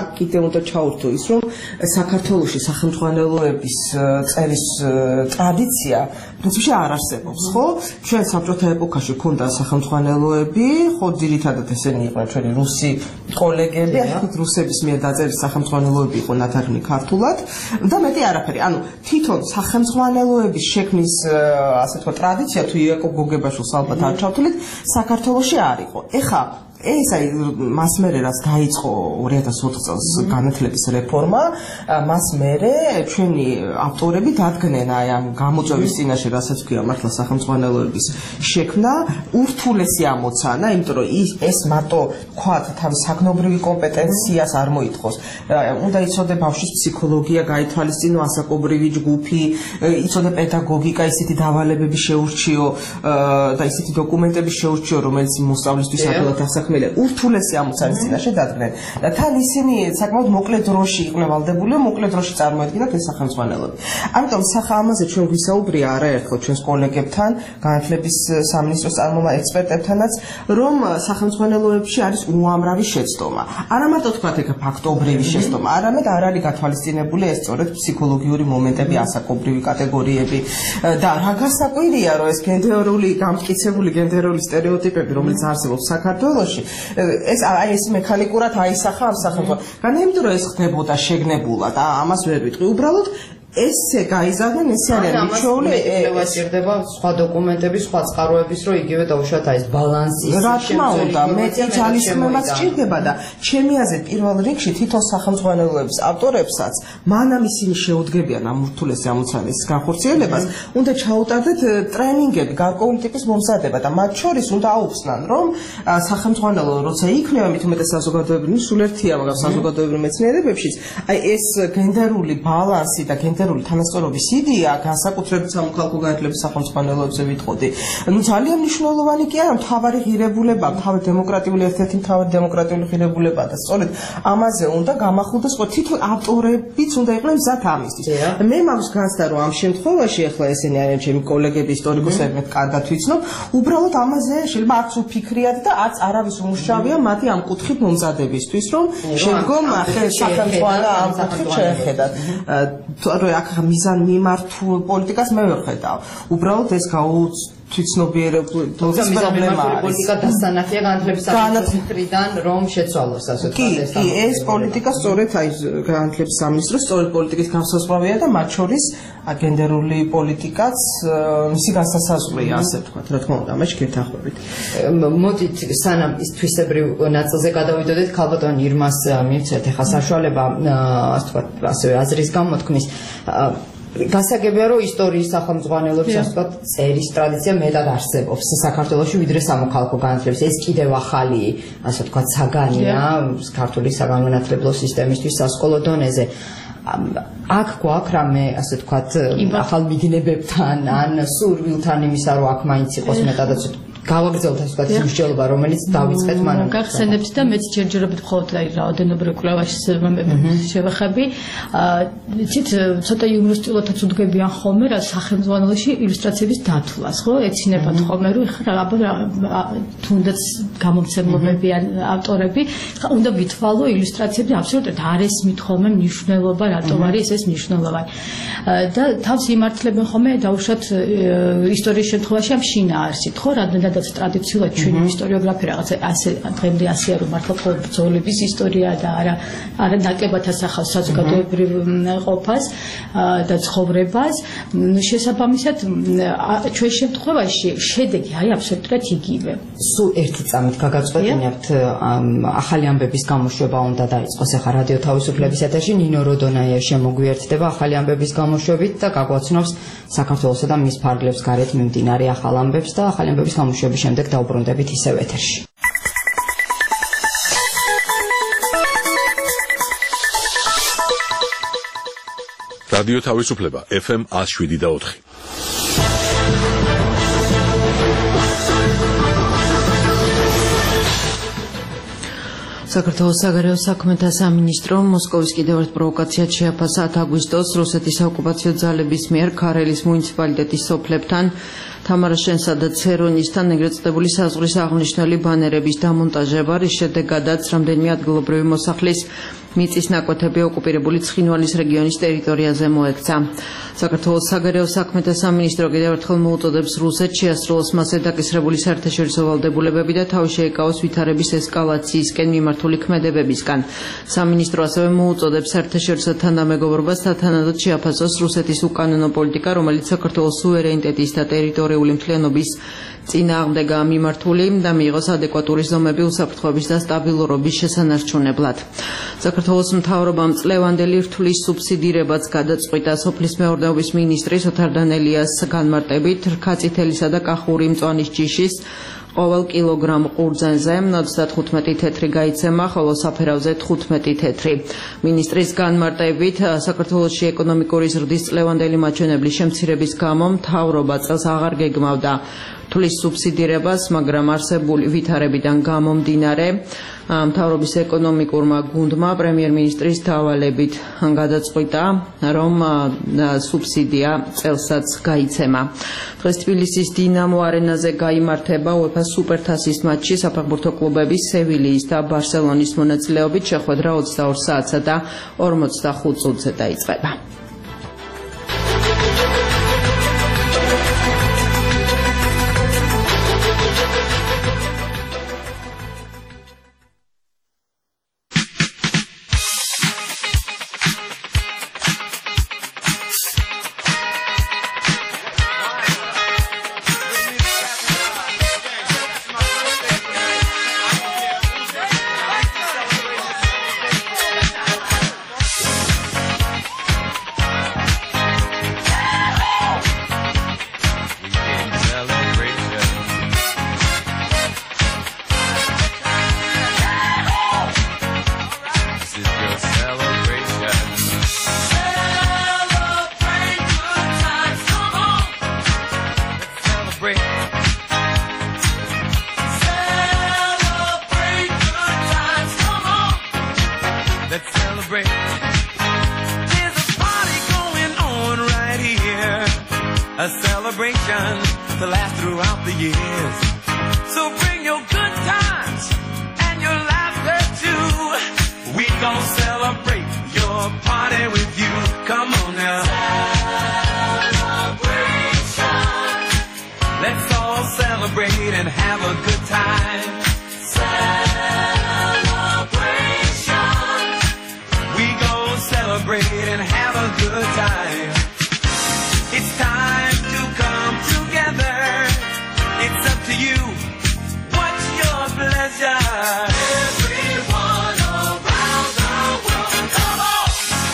უნდა ჩაურთო ის, რომ საქართველოში სახელმძღვანელოების წერის ტრადიცია პრინციპში არ არსებობს, ხო? ჩვენ საბჭოთა ეპოქაში ქონდა სახელმძღვანელოები, ხო, ძირითადად ესენი იყვნენ ჩვენი რუსი კოლეგები, ახლა რუსების მიერ დაწერილი სახელმძღვანელოები იყო ნათარგმნი ქართულად და მეტი არაფერი. ანუ თვითონ სახელმძღვანელოების შექმნის ასე თქვა ტრადიცია თუ იაკობ გოგებაშვილს ალბათ არ ჩავთვლით, საქართველოში არ იყო. ეხა ეს აი მას მერე რაც დაიწყო ორი ათას ოთხ წელს განათლების რეფორმა, მას მერე ჩვენი ავტორები დადგნენ აი ამ გამოწვევის წინაშე, რასაც ქვია მართლა სახელმძღვანელოების შექმნა, ურთულესი ამოცანა, იმიტომ რომ ეს მარტო თქვათ თავის საგნობრივი კომპეტენციას არ მოითხოვს. უნდა იცოდე ბავშვის ფსიქოლოგია, გაითვალისწინო ასაკობრივი ჯგუფი, იცოდე პედაგოგიკა, ისეთი დავალებები შეურჩიო და ისეთი დოკუმენტები შეურჩიო, რომელიც მოსწავლისთვის ადვილად დასაქმებელია. ურთულესი ამოცანის წინაშე დადგნენ და თან ისინი საკმაოდ მოკლე დროში იყვნენ ვალდებული, მოკლე დროში წარმოედგინათ ეს სახელმძღვანელოები. ამიტომ სახა ამაზე ჩვენ ვისაუბრია არაერთხელ ჩვენს კოლეგებთან, განათლების სამინისტროს წარმომადგენელ ექსპერტებთანაც, რომ სახელმძღვანელოებში არის უამრავი შეცდომა. არა მარტო თქვათ ეგ ფაქტობრივი შეცდომა, არამედ არ არის გათვალისწინებული ეს სწორედ ფსიქოლოგიური მომენტები, ასაკობრივი კატეგორიები და რა გასაკვირია, რომ ეს გენდერული გამტკიცებული გენდერული სტერეოტიპები, რომელიც არსებობს საქართველოში, ეს აი ეს მექანიკურად აისახა ამ სახელმწიფოს. განაიმედო რომ ეს ხდებოდა შეგნებულად, ამას ვერ ვიტყვი. უბრალოდ ესე გაიზარდნენ, ესე არის მიჩვეული, ესერდება სხვა დოკუმენტები, სხვა წყაროების, რომ იგივე დაუშვათ აი ეს ბალანსი. რა თქმა უნდა, მეტი ძალისხმევაც სჭირდება და ჩემი აზრით პირველ რიგში თვითონ სახელმძღვანელოების ავტორებსაც, მანამ ისინი შეუდგებიან ამ ურთულესი ამოცანის განხორციელებას, უნდა ჩაუტარდეთ ტრენინგები, გარკვეული ტიპის მომზადება და მათ შორის უნდა აუხსნან, რომ სახელმძღვანელო როცა იქნება, მით უმეტეს საზოგადოებრივი, სულ ერთია, მაგრამ საზოგადოებრივ მეცნიერებებშიც, აი ეს გენდერული ბალანსი და გენდერული თანასწორობის იდეა განსაკუთრებით სამოქალაქო განათლების სახელმძღვანელოებზე ვიტყოდი. ნუ ძალიან მნიშვნელოვანი კი არა, მთავარი ღირებულება, მთავარი დემოკრატიული ერთ-ერთი მთავარი დემოკრატიული ღირებულება და სწორედ ამაზე უნდა გამახვილდეს ყო თვითონ ავტორებიც უნდა იყვნენ მზად ამისთვის. მე მაქვს განცდა, რომ ამ შემთხვევაში ახლა ესენი არიან ჩემი კოლეგები, ისტორიკოსები, მე კარგად ვიცნობ, უბრალოდ ამაზე შეიძლება არც უფიქრიათ და არც არავის უმუშავია მათი ამ კუთხით მომზადებისთვის, რომ შემდგომ სახელმძღვანელო ამ კუთხით შეეხედათ. აქ მიზან მიმართულ პოლიტიკას მე ვერ ხედავ. უბრალოდ ეს გაუცნობიერებლობის პრობლემა არის. პოლიტიკა დასანახია განათლების სამინისტროს მხრიდან, რომ შეცვალოს ასე ვთქვათ ეს. კი, ეს პოლიტიკა სწორედ აი განათლების სამინისტროს სწორედ პოლიტიკის განსაზღვრავია და მათ შორის აგენდერული პოლიტიკაც მისი განსაზღვრია ასე ვთქვათ, რა თქმა უნდა, მას გეთანხმებით. მოდით სანამ ის თვისებრივ ნაწილზე გადავიდოდეთ, ქალბატონ ირმას მივცეთ ახლა საშუალება ასე ვთქვათ, ასევე აზრის გამოთქმის. გასაგებია, რომ ისტორიის სახელმძღვანელოების ასე ვთქვათ, წერის ტრადიცია მეტად არსებობს საქართველოში, ვიდრე სამოქალაქო განათლების. ეს კიდევ ახალი, ასე ვთქვათ, საგანია ქართული საგანმანათლებლო სისტემისთვის სასკოლო დონეზე. აქ გვაქვს რამე, ასე ვთქვათ, ახალ მიგნებებთან, ან სურვილთან იმისა, რომ აქ მაინც იყოს მეტადაც გავაგრძელოთ ასე ვთქვათ, ის მსჯელობა, რომელიც დავიწყეთ მანამ. გახსენებთ და მეც ჯერჯერობით მხოლოდ აი რაოდენობრივ კვლევაში შევეხები. იცით, ცოტა იუმორისტულადაც უდგებიან ხოლმე რა სახელმძღვანელოში ილუსტრაციების დათვლას, ხო? ეცინებათ ხოლმე, რომ ეხლა აბა თუნდაც გამომცემლობები ან ავტორები, უნდა ვითვალო ილუსტრაციები აბსოლუტურად არ ესმით ხოლმე მნიშვნელობა, რატომ არის ეს მნიშვნელოვანი. და თავს იმართლებენ ხოლმე დაუშვათ ისტორიის შემთხვევაში ამ შინაარსით, ხო? რადგან ტრადიციულად ჩვენი ისტორიოგრაფია რაღაც ასე დღემდე ასეა, რომ მართლა მხოლოდ ბრძოლების ისტორია და არა არა ნაკლებად ასახავს საზოგადოებრივ ყოფას და ცხოვრებას. შესაბამისად, ჩვენ შემთხვევაში შედეგი არის აბსოლუტურად იგივე. სულ ერთი წამით გაგაწყვეტინებთ, ახალი ამბების გამოშვება უნდა დაიწყოს ახლა რადიო თავისუფლების ეთერში. ნინო როდონაია შემოგვიერთდება ახალი ამბების გამოშვებით და გაგვაცნობს საქართველოსა და მის ფარგლებს გარეთ მიმდინარე ახალ ამბებს და ახალი ამბების გამოშვების შემდეგ დავბრუნდებით ისევ ეთერში. რადიო თავისუფლება ეფ ემ ათს შვიდი და ოთხი. საქართველოს საგარეო საქმეთა სამინისტრო მოსკოვის კიდევ ერთ პროვოკაციად შეაფასა ათ აგვისტოს რუსეთის ოკუპაციო ძალების მიერ ქარელის მუნიციპალიტეტის სოფლებთან თამარაშენსა და ცერონისთან ეგრეთ წოდებული საზღვრის აღნიშნული ბანერების დამონტაჟება, რის შედეგადაც რამდენიმე ადგილობრივი მოსახლის მიწის ნაკვეთები ოკუპირებული ცხინვალის რეგიონის ტერიტორიაზე მოექცა. საქართველოს საგარეო საქმეთა სამინისტრო კიდევ ერთხელ მოუწოდებს რუსეთს შეასრულოს მასზე დაკისრებული საერთაშორისო ვალდებულებები და თავი შეეკავოს ვითარების ესკალაციისკენ მიმართული ქმედებებისგან. სამინისტრო ასევე მოუწოდებს საერთაშორისო თანამეგობრობას და თანადოდ შეაფასოს რუსეთის უკანონო პოლიტიკა, რომელიც საქართველოს სუვერენიტეტის და ტერიტორიული მთლიანობის წინააღმდეგაა მიმართული და მიიღოს ადეკვატური ზომები უსაფრთხოების და სტაბილურობის შესანარჩუნებლად. საქართველოს მთავრობამ წლევანდელი რთulis სუბსიდირებაც გადაწყვიტა. სოფლის მეურნეობის მინისტრის ოთარ დანელიას განმარტებით რქაწითელისა და კახური მწვანის ჯიშის ყოველ კილოგრამ ყურძენზე ოცდათხუთმეტი თეთრი გაიცემა, ხოლო საფერავზე თხუთმეტი თეთრი. მინისტრის განმარტებით საქართველოში ეკონომიკური ზრდის წლევანდელი მაჩვენებლის შემცირების გამო მთავრობა წელს აღარ გეგმავდა რთulis სუბსიდირებას, მაგრამ არსებული ვითარებიდან გამომდინარე მთავრობის ეკონომიკურმა გუნდმა პრემიერ-მინისტრის დავალებით გადაწყვიტა, რომ სუბსიდია წელსაც გაიცემა. დღეს თბილისის დინამო არენაზე გაიმართება უეფა სუპერთასის მატჩი საფეხბურთო კლუბების სევილიის და ბარსელონის მონაწილეობით. შეხვედრა ოცდაორ საათსა და ორმოცდახუთ წუთზე დაიწყება. A celebration to last throughout the years. So bring your good times and your laughter too. We gon' celebrate your party with you. Come on now. Celebration. Let's all celebrate and have a good time. Celebration. We gon' celebrate and have a good time. It's time to come together. It's up to you. What's your pleasure? Everyone around the world, come on!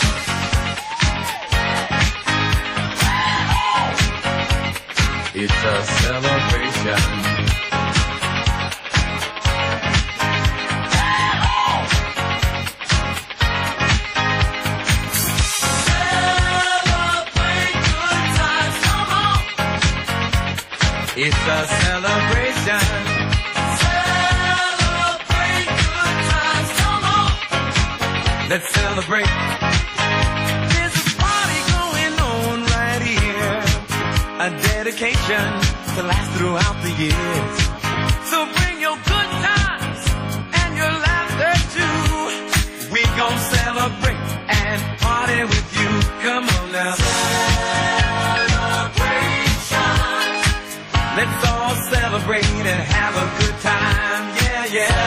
It's a celebration. It's a celebration. Celebrate good times, come on. Let's celebrate. There's a party going on right here. A dedication to last throughout the years. So bring your good times and your laughter too. We gon' celebrate and party with you. Come on now. Let's all celebrate and have a good time, yeah, yeah.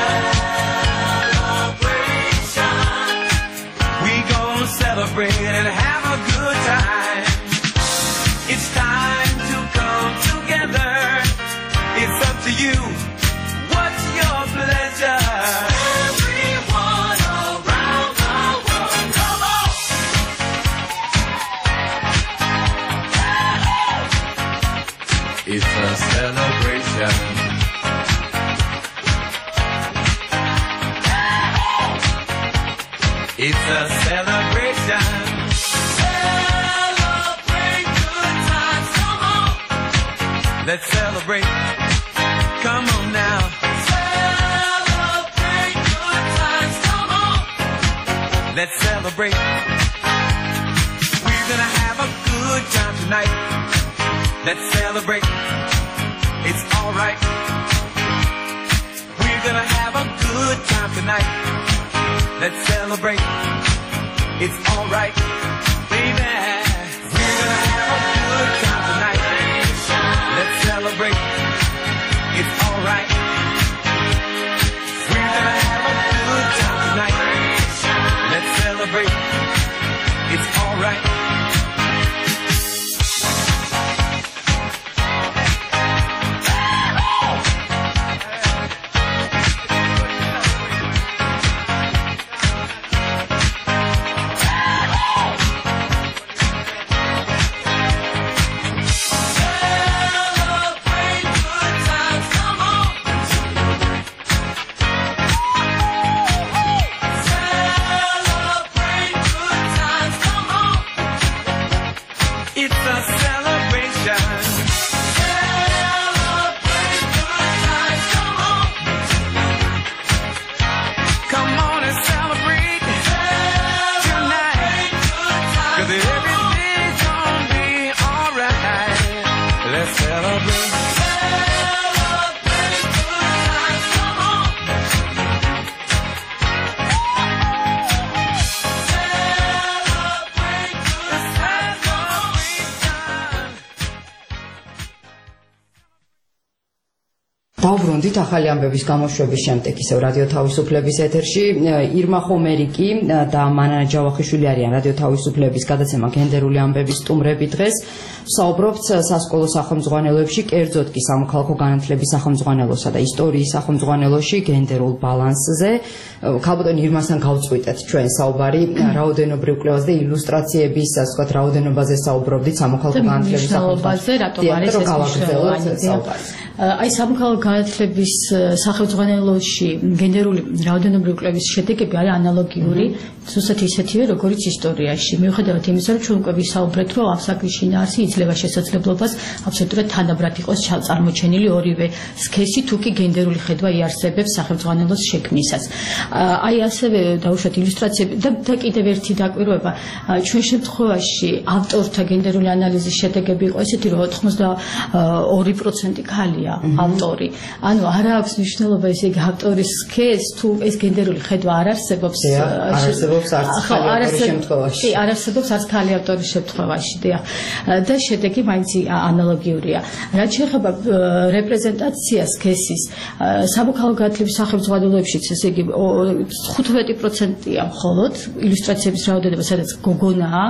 Celebration. We gon' celebrate and have a good time. It's time to come together. It's up to you. What's your pleasure? Everyone around the world, come on. It's a celebration. It's a celebration. Celebrate good times, come on. Let's celebrate. Come on now. Celebrate good times, come on. Let's celebrate. We're gonna have a good time tonight. Let's celebrate. It's alright. We're gonna have a good time tonight. Let's celebrate. It's alright, baby. We're gonna have a good time tonight. Let's celebrate. It's alright. We're gonna have a good time tonight. Let's celebrate. It's alright. დავბრუნდით ახალი ამბების გამოშვების შემდეგ ისევ რადიო თავისუფლების ეთერში ირმა ხომერიკი და მანანა ჯავახიშვილი არიან რადიო თავისუფლების გადაცემა გენდერული ამბების სტუმრები დღეს საუბრობთ სასკოლო სახელმძღვანელოებში კერძოდ კი სამოქალაქო განათლების სახელმძღვანელოსა და ისტორიის სახელმძღვანელოში გენდერულ ბალანსზე ქალბატონ ირმასთან გავწყვიტეთ ჩვენ საუბარი რაოდენობრივ კვლევას და ილუსტრაციების ასე ვთქვათ რაოდენობაზე საუბრობდით სამოქალაქო განათლების სახელმძღვანელოზე რატომ არის ეს მნიშვნელოვანი აი სამოქალაქო განათლების სახელმძღვანელოში გენდერული რაოდენობრივი კვლევის შედეგები არის ანალოგიური ზუსტად ისეთივე როგორც ისტორიაში მიუხედავად იმისა რომ ჩვენ უკვე ვისაუბრეთ რომ აღსაკრის შინაარსი იძლევა შესაძლებლობას აბსოლუტურად თანაბრად იყოს წარმოჩენილი ორივე სქესი თუ კი გენდერული ხედვა იარსებებს სახელმძღვანელოს შექმნისას აი ასევე დაუშვათ ილუსტრაციები და კიდევ ერთი დაკვირვება ჩვენ შემთხვევაში ავტორთა გენდერული ანალიზის შედეგები იყო ესეთი რომ ოცდაორი პროცენტი ქალია ავტორი ანუ არ აქვს მნიშვნელობა ესე იგი ავტორის სქესს თუ ეს გენდერული ხედვა არ არსებობს არსებობს არც ქალი ავტორის შემთხვევაში კი არ არსებობს არც ქალი ავტორის შემთხვევაში და შედეგი მაინც ანალოგიურია რაც შეეხება რეპრეზენტაციას სქესის სამოქალაქო განათლების სახელმძღვანელოებშიც ესე იგი თხუთმეტი პროცენტია მხოლოდ ილუსტრაციების რაოდენობა სადაც გოგონაა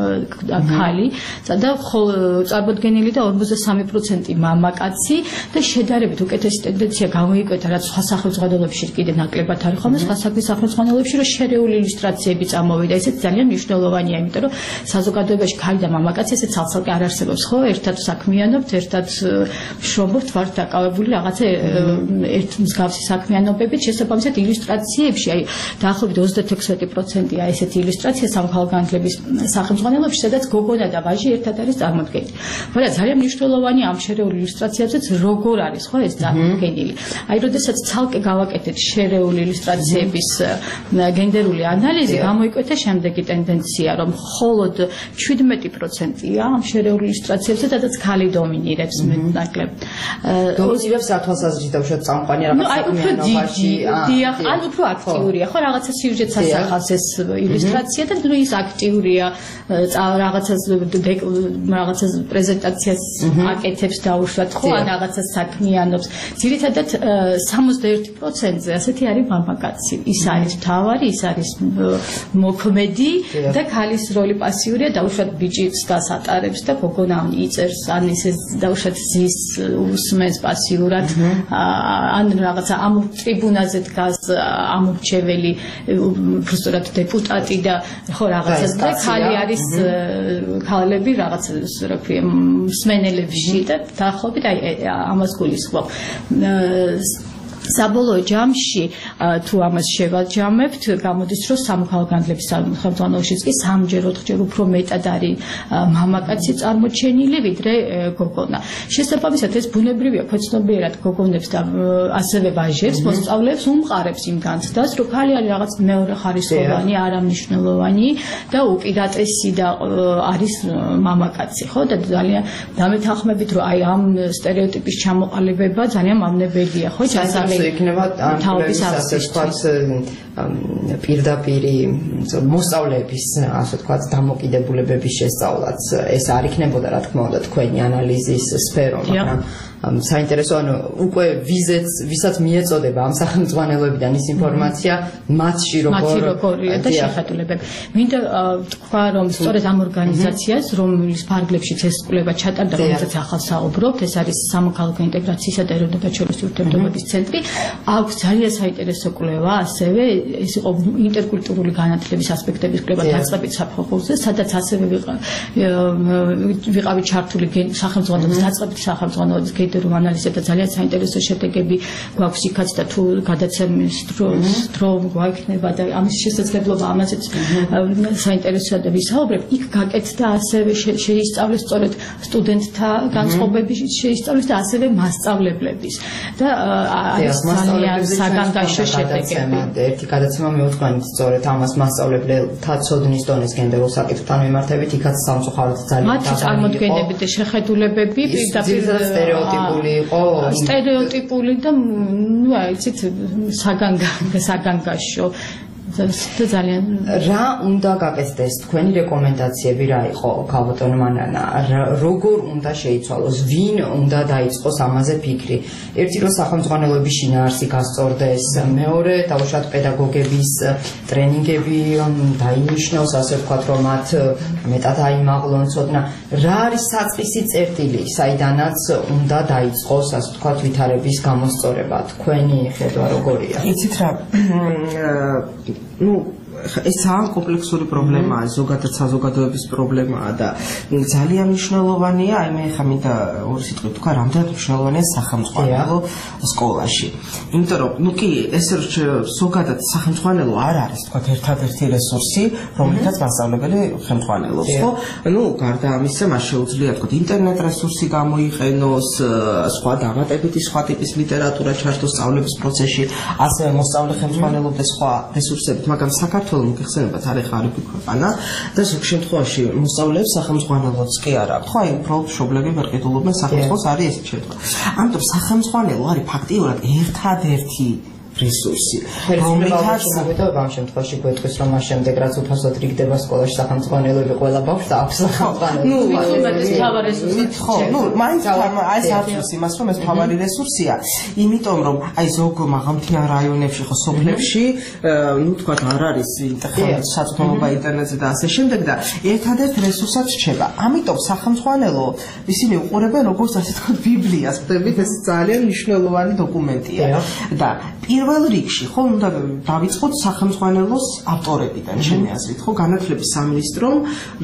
ქალი და წარმოდგენილი და ორმოცდასამი პროცენტი მამაკაცი და შედარებით უკეთესი ტენდენცია გამოიკვეთა რაც სხვა სახელმძღვანელოებში კიდე ნაკლებად არის ხოლმე სხვა საქმის სახელმძღვანელოებში რომ შერეული ილუსტრაციები წამოვიდა ესეც ძალიან მნიშვნელოვანია იმიტომ რომ საზოგადოებაში ქალი და მამაკაცი ესე ცალ-ცალკე არ არსებობს ხო ერთად საქმიანობთ ერთად მშრომობთ ვართ დაკავებული რაღაცა ერთ მსგავსი საქმიანობებით შესაბამისად ილუსტრაციებში აი დაახლოებით ოცდაექვსი პროცენტია ესეთი ილუსტრაცია სამოქალაქო განათლების სახელმძღვანელოებში სადაც გოგონა და ვაჟი ერთად არის წარმოდგენილი მაგრამ ძალიან მნიშვნელოვანია ამ შერეული ილუსტრაციებზეც როგორ არის ხო ეს წარმოდგენილი აი როდესაც ცალკე გავაკეთეთ შერეული ილუსტრაციების გენდერული ანალიზი გამოიკვეთა შემდეგი ტენდენცია რომ მხოლოდ შვიდმეტი პროცენტია ამ შერეული ილუსტრაციებზე სადაც ქალი დომინირებს მეტნაკლებ დომინირებს ათვალსაზრისით დავუშვათ წამყვანი რაღაც საქმიანობაში დიახ ან უფრო აქტიურია ხო რაღაცა სიუჟეტს ასახავს ეს ილუსტრაცია და ნუ ის აქტიურია რაღაცა რაღაცა პრეზენტაციას აკეთებს დაუშვათ ხო ან რაღაცა საქმიანობს ძირითადად სამოცდაერთი პროცენტზე ასეთი არის მამაკაცი ის არის მთავარი ის არის მოქმედი და ქალის როლი პასიურია დაუშვათ ბიჭს დასატარებს და გოგონა იწერს ან ისე დაუშვათ ზის უსმენს პასიურად ან რაღაცა ამ ტრიბუნაზე დგას ამორჩეველი უბრალოდ დეპუტატი და ხო რაღაცა და ქალი არის ქალები რაღაცა რა ქვია მსმენელებში და დაახლოებით აი ამას გულისხმობ საბოლოო ჯამში თუ ამას შევაჯამებთ გამოდის რომ სამოქალაქო განათლების სახელმძღვანელოშიც კი სამჯერ ოთხჯერ უფრო მეტად არის მამაკაცი წარმოჩენილი ვიდრე გოგონა შესაბამისად ეს ბუნებრივია ქვეცნობიერად გოგონებს და ასევე ვაჟებს მოსწავლეებს უმყარებს იმ განცდას რომ ქალი არის რაღაც მეორე ხარისხოვანი არამნიშვნელოვანი და უპირატესი და არის მამაკაცი ხო და ძალიან დამეთანხმებით რომ აი ამ სტერეოტიპის ჩამოყალიბება ძალიან მავნებელია ხო იქნება თაობის ასე ვთქვათ პირდაპირი მოსწავლეების ასე ვთქვათ დამოკიდებულებების შესწავლაც ეს არ იქნებოდა რა თქმა უნდა თქვენი ანალიზის სფერო, მაგრამ საინტერესო ანუ უკვე ვიზეც ვისაც მიეწოდება ამ სახელმძღვანელოებიდან ის ინფორმაცია მათში როგორია და შეხედულებები. მინდა თქვა რომ სწორედ ამ ორგანიზაციას რომლის ფარგლებშიც ეს კვლევა ჩატარდა, რომელზეც ახალ საუბრობთ, ეს არის სამოქალაქო ინტეგრაციისა და ეროვნებაჩვეულის ურთიერთობების ცენტრი, აქვს ძალიან საინტერესო კვლევა, ასევე ეს იყო ინტერკულტურული განათლების ასპექტების კვლევა დაწყებით საფეხურზე, სადაც ასევე ვიყავით ჩართული სახელმძღვანელოების დაწყებით სახელმძღვანელოების გენდერულ ანალიზზე და ძალიან საინტერესო შედეგები გვაქვს იქაც და თუ გადაცემის დრო გვაიქნება და ამის შესაძლებლობა ამაზეც საინტერესოა და ვისაუბრებ, იქ გაკეთდა ასევე შეისწავლეს სწორედ სტუდენტთა განწყობების შეისწავლეს და ასევე მასწავლებლების და არის ძალიან საგანგაშო შედეგები. ერთი გადაცემა მეუთხმენით სწორედ ამას მასწავლებელთა ცოდნის დონეს გენდერულ საკითხთან მიმართებით, იქაც სამწუხაროდ ძალიან მათი წარმოდგენები და შეხედულებები პირდაპირ სტერეოტიპული იყო სტერეოტიპული და ნუ აიცით საგანგაშო და ძალიან რა უნდა გაკეთდეს თქვენი რეკომენდაციები რა იყო ქალბატონო მანანა როგორ უნდა შეიცვალოს ვინ უნდა დაიწყოს ამაზე ფიქრი ერთი რომ სახელმძღვანელოების შინაარსი გასწორდეს მეორე დაუშვათ პედაგოგების ტრენინგები დაინიშნოს ასე ვთქვათ რომ მათ მეტად აიმაღლონ ცოდნა რა არის საწყისი წერტილი საიდანაც უნდა დაიწყოს ასე ვთქვათ ვითარების გამოსწორება თქვენი ხედვა როგორია იცით რა ну ეს ძალიან კომპლექსური პრობლემაა, ზოგადად საზოგადოების პრობლემაა და ძალიან მნიშვნელოვანია, აი მე ხა მინდა ორი სიტყვით თქვა, რამდენად მნიშვნელოვანია სახელმძღვანელო სკოლაში. იმიტომ რომ ну კი ეს ზოგადად სახელმძღვანელო არ არის თქვა ერთადერთი რესურსი, რომლითაც მასწავლებელი ხელმძღვანელობს, ხო? ну გარდა ამისა, მას შეუძლია თქვა ინტერნეტ რესურსი გამოიყენოს, სხვა დამატებითი სხვა ტიპის ლიტერატურა ჩართოს სწავლების პროცესში, ასევე მოსწავლე ხელმძღვანელობდეს სხვა რესურსებით, მაგრამ საქართველოს მოგეხსენებათ არ ეხარები ქვეყანა და ზოგ შემთხვევაში მოსწავლეებს სახელმძღვანელოც კი არ აქვს. ხო, აი უბრალოდ მშობლები ვერ ყიდულობენ სახელმძღვანელოს არის ეს შემთხვევა. ამიტომ სახელმძღვანელო არის ფაქტიურად ერთადერთი რესურსი. რომლითაც მოგეთხოვა ამ შემთხვევაში გვეტყვის რომ ამ შემდეგ რაც უფასოდ რიგდება სკოლაში სახელმძღვანელოები ყველა ბავშვს აქვს სახელმძღვანელო. ну ეს თავარი რესურსი. ხო, ну მაინც აი ეს არის იმას რომ ეს თავარი რესურსია, იმიტომ რომ აი ზოგ მაღალმთიან რაიონებში ხო სოფლებში ну თქვა არ არის საწარმოობა ინტერნეტზე და ასე შემდეგ და ერთადერთ რესურსად რჩება. ამიტომ სახელმძღვანელო ისინი უყურებენ როგორც ასე თქვა ბიბლიას, ხდებით ეს ძალიან მნიშვნელოვანი დოკუმენტია და პირველ რიგში ხო უნდა დავიწყოთ სახელმძღვანელოს ავტორებიდან ჩემი აზრით ხო განათლების სამინისტრომ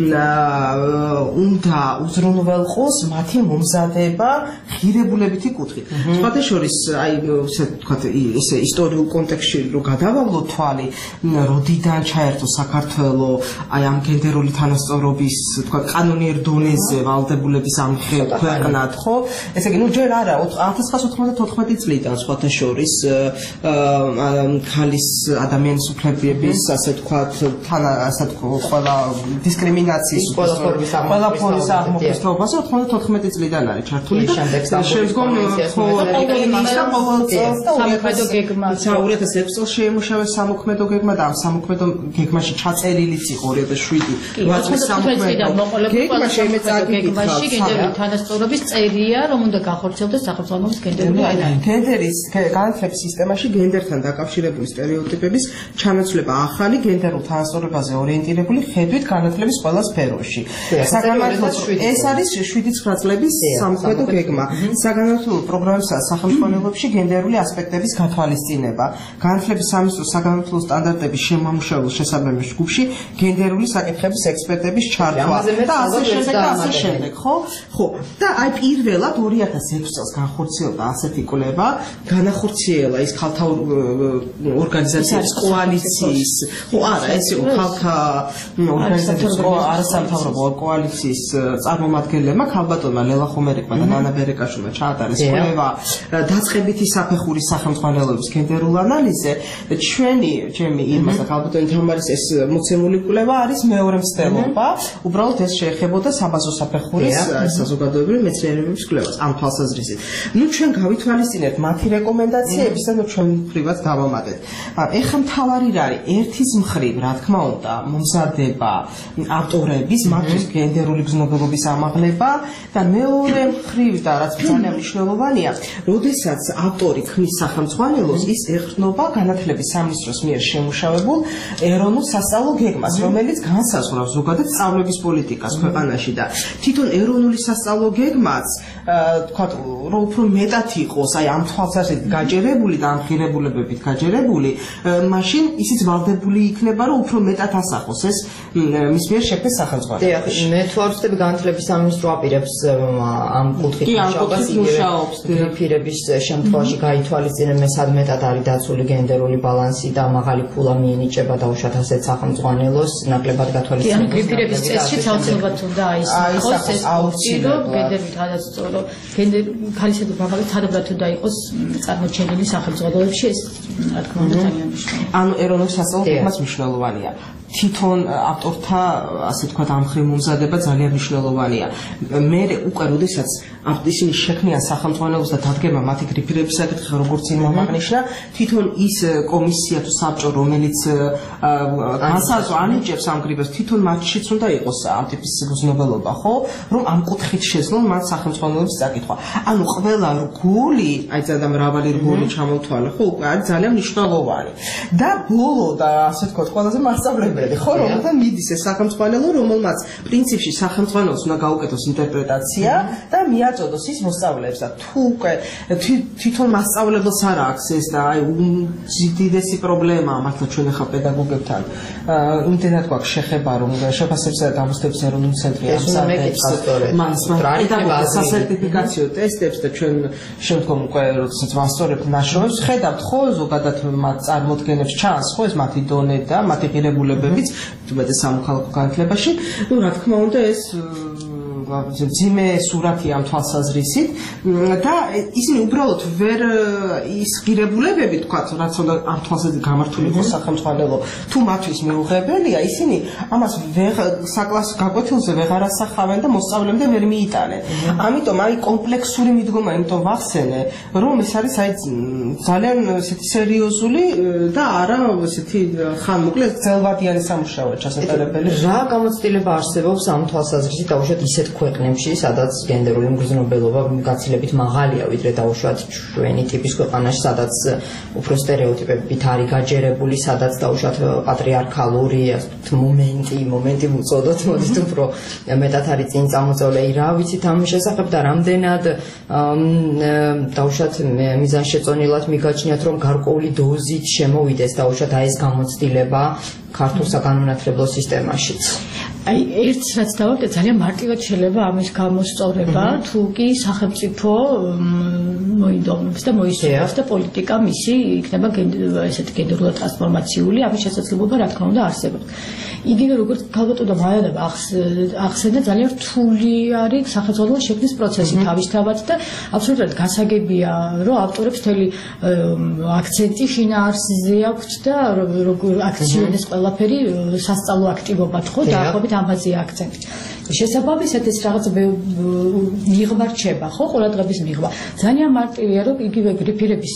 უნდა უზრუნველყოს მათი მომზადება ღირებულებითი კუთხით. სხვათა შორის აი ესე ვთქვათ ესე ისტორიულ კონტექსტში რო გადავალოთ თვალი როდიდან ჩაერთო საქართველო აი ამ გენდერული თანასწორობის ვთქვათ კანონიერ დონეზე ვალდებულების ამ ქვეყნად ხო ესე იგი ნუ ჯერ არა ათას ცხრაას ოთხმოცდათოთხმეტი წლიდან სხვათა შორის ქალის ადამიანის უფლებების ასე ვთქვათ თან ასე ვთქვათ ყველა დისკრიმინაციის ყველა ფორმის ყველა ფორმის აღმოფხვრებაზე ოთხმოცდათოთხმეტი წლიდან არის ჩართული და შემდგომ სამოქმედო გეგმა ორი ათას ექვსი წელს შეიმუშავეს სამოქმედო გეგმა და ამ სამოქმედო გეგმაში ჩაწერილიც იყო ორი ათას შვიდი ოცდაოთხ სამოქმედო გეგმა გეგმაში გენდერული თანასწორობის წერია რომ უნდა განხორციელდეს სახელმწიფოს გენდერული გენდერის განათლების სისტემაში გენდერთან დაკავშირებული სტერეოტიპების ჩანაცვლება ახალი გენდერულ თანასწორობაზე ორიენტირებული ხედვით განათლების ყველა სფეროში. საგანმანათლებლო ეს არის შვიდი ცხრა წლების სამოქმედო გეგმა. საგანმანათლებლო პროგრამებსა და სახელმძღვანელოებში გენდერული ასპექტების გათვალისწინება. განათლების სამინისტროს საგანმანათლებლო სტანდარტების შემამუშავებელ შესაბამის ჯგუფში გენდერული საკითხების ექსპერტების ჩართვა და ასე შემდეგ და ასე შემდეგ, ხო? ხო. და აი პირველად ორი ათას ექვსი წელს განხორციელდა ასეთი კვლევა, განახორციელა ის მართალ ორგანიზაციის კოალიციის ხო არა ეს იყო ხალხთა ორგანიზაციის არასამთავრობო კოალიციის წარმომადგენლებმა ქალბატონმა ლელა ხომერიკმა და ნანა ბერეკაშვილმა ჩაატარეს კვლევა დაწყებითი საფეხურის სახელმძღვანელოების გენდერულ ანალიზზე და ჩვენი ჩემი ირმას და ქალბატონი თამარის ეს მოცემული კვლევა არის მეორე მცდელობა უბრალოდ ეს შეეხებოდა საბაზო საფეხურის საზოგადოებრივი მეცნიერებების კვლევას ამ თვალსაზრისით ნუ ჩვენ გავითვალისწინებთ მათი რეკომენდაციების და ნუ ჩვენ მხრივაც დავამატეთ ეხლა მთავარი რა არის ერთის მხრივ რა თქმა უნდა მომზადება ავტორების მათთვის გენდერული გზნობელობის ამაღლება და მეორე მხრივ და რაც ძალიან მნიშვნელოვანია როდესაც ავტორი ქმნის სახელმძღვანელოს ის ეხნობა განათლების სამინისტროს მიერ შემუშავებულ ეროვნულ სასწავლო გეგმას რომელიც განსაზღვრავს ზოგადად სწავლების პოლიტიკას ქვეყანაში და თვითონ ეროვნული სასწავლო გეგმაც თქვა რომ უფრო მეტად იყოს აი ამ თვალსაზრისით გაჯერებული და ამ ღირებულებებით გაჯერებული მაშინ ისიც ვალდებული იქნება რომ უფრო მეტად ასახოს ეს მის მიერ შექმნილ სახელმძღვანელოში. მე თუ არ ვცდები განათლების სამინისტრო აპირებს ამ კუთხით მუშაობას გრიფირების შემთხვევაში გაითვალისწინებენ სად მეტად არის დაცული გენდერული ბალანსი და მაღალი ფულა მიენიჭება დაუშვათ ასეთ სახელმძღვანელოს ნაკლებად გათვალისწინებენ. გრიფირების წესში საოცრად უნდა აისახოს ეს აუცილებლად გენდერული გადასწორო გენდერ ქალისა და ბაბალის თანაბრად უნდა იყოს წარმოჩენილი სახელმძღვანელოებში ეს რა თქმა უნდა ძალიან მნიშვნელოვანია. ანუ ეროვნულ სასწავლო გეგმაც მნიშვნელოვანია. თვითონ ავტორთა ასე თქვა ამ მხრივ მომზადება ძალიან მნიშვნელოვანია. მე უკვე როდესაც ისინი შექმნიან სახელმძღვანელოს და დადგება მათი გრიფირების საკითხი როგორც იმ აღნიშნა თვითონ ის კომისია თუ საბჭო რომელიც განსაზღვრავს ანიჭებს ამ გრიფირებს თვითონ მათშიც უნდა იყოს ამ ტიპის გზნობელობა ხო რომ ამ კუთხით შეძლონ მათ სახელმძღვანელოს საკითხვა. ანუ ყველა რგული აი ზადა მრავალი რგული ჩამოთვალე ხო უკვე არის ძალიან მნიშვნელოვანი. და ბოლო და ასე თქვა ყველაზე მასწავლებელი ხო რომელთან მიდის ეს სახელმძღვანელო რომელმაც პრინციპში სახელმძღვანელოს უნდა გაუკეთოს ინტერპრეტაცია და მიაწოდოს ის მოსწავლეებს და თუ უკვე თვითონ მასწავლებელს არ აქვს ეს და აი უდიდესი პრობლემაა მართლა ჩვენ ახლა პედაგოგებთან იმდენად გვაქვს შეხება რომ შეფასებისა და გამოცდების ეროვნული ცენტრი ამსახვებს მას პედაგოგების სასერტიფიკაციო ტესტებს და ჩვენ შემდგომ უკვე როდესაც ვასწორებთ ნაშრომებს ხედავთ ხო ზოგადად მათ წარმოდგენებს ჩანს ხო ეს მათი დონე და მათი ღირებულებებიც თუმცა სამხალხო განათლებაში ну რა თქმა უნდა ეს ძიმე სურათი ამ თვალსაზრისით და ისინი უბრალოდ ვერ ის ღირებულებები თქვათ რაც უნდა ამ თვალსაზრისით გამართული იყოს სახელმძღვანელო თუ მათთვის მიუღებელია ისინი ამას ვერ საკლასო გაკვეთილზე ვეღარ ასახავენ და მოსწავლემდე ვერ მიიტანენ ამიტომ აი კომპლექსური მიდგომა იმიტომ ვახსენე რომ ეს არის აი ძალიან ესეთი სერიოზული და არა ესეთი ხანმოკლე ძელვადიანი სამუშაოა ჩასატარებელი რა გამოცდილება არსებობს ამ თვალსაზრისით დაუშვათ ისეთ ქვეყნებში სადაც გენდერული მგრძნობელობა გაცილებით მაღალია ვიდრე დაუშვათ ჩვენი ტიპის ქვეყანაში სადაც უფრო სტერეოტიპებით არის გაჯერებული სადაც დაუშვათ პატრიარქალური მომენტი მომენტი უწოდოთ მოდით უფრო მეტად არის წინ წამოწოლე რა ვიცით ამ შესახებ და რამდენად დაუშვათ მიზანშეწონილად მიგაჩნიათ რომ გარკვეული დოზით შემოვიდეს დაუშვათ აი ეს გამოცდილება ქართულ საგანმანათლებლო სისტემაშიც აი ერთს რაც დავაკეთე ძალიან მარტივად შეიძლება ამის გამოსწორება თუ კი სახელმწიფო მოინდომებს და მოისურვებს და პოლიტიკა მისი იქნება ესეთი გენდერულად ტრანსფორმაციული ამის შესაძლებლობა რა თქმა უნდა არსებობს იგივე როგორც ქალბატონმა მაიანა ახსენა ძალიან რთული არის სახელმწიფოს შექმნის პროცესი თავისთავად და აბსოლუტურად გასაგებია რომ ავტორებს მთელი აქცენტი შინაარსზე აქვთ და როგორ აქციონეს ყველაფერი სასწავლო აქტივობად ხო დაახლოებით ამაზე აქცენტი. შესაბამისად ეს რაღაც მიღმა რჩება, ხო, ყურადღების მიღმა. ძალიან მარტივია, რომ იგივე გრიფირების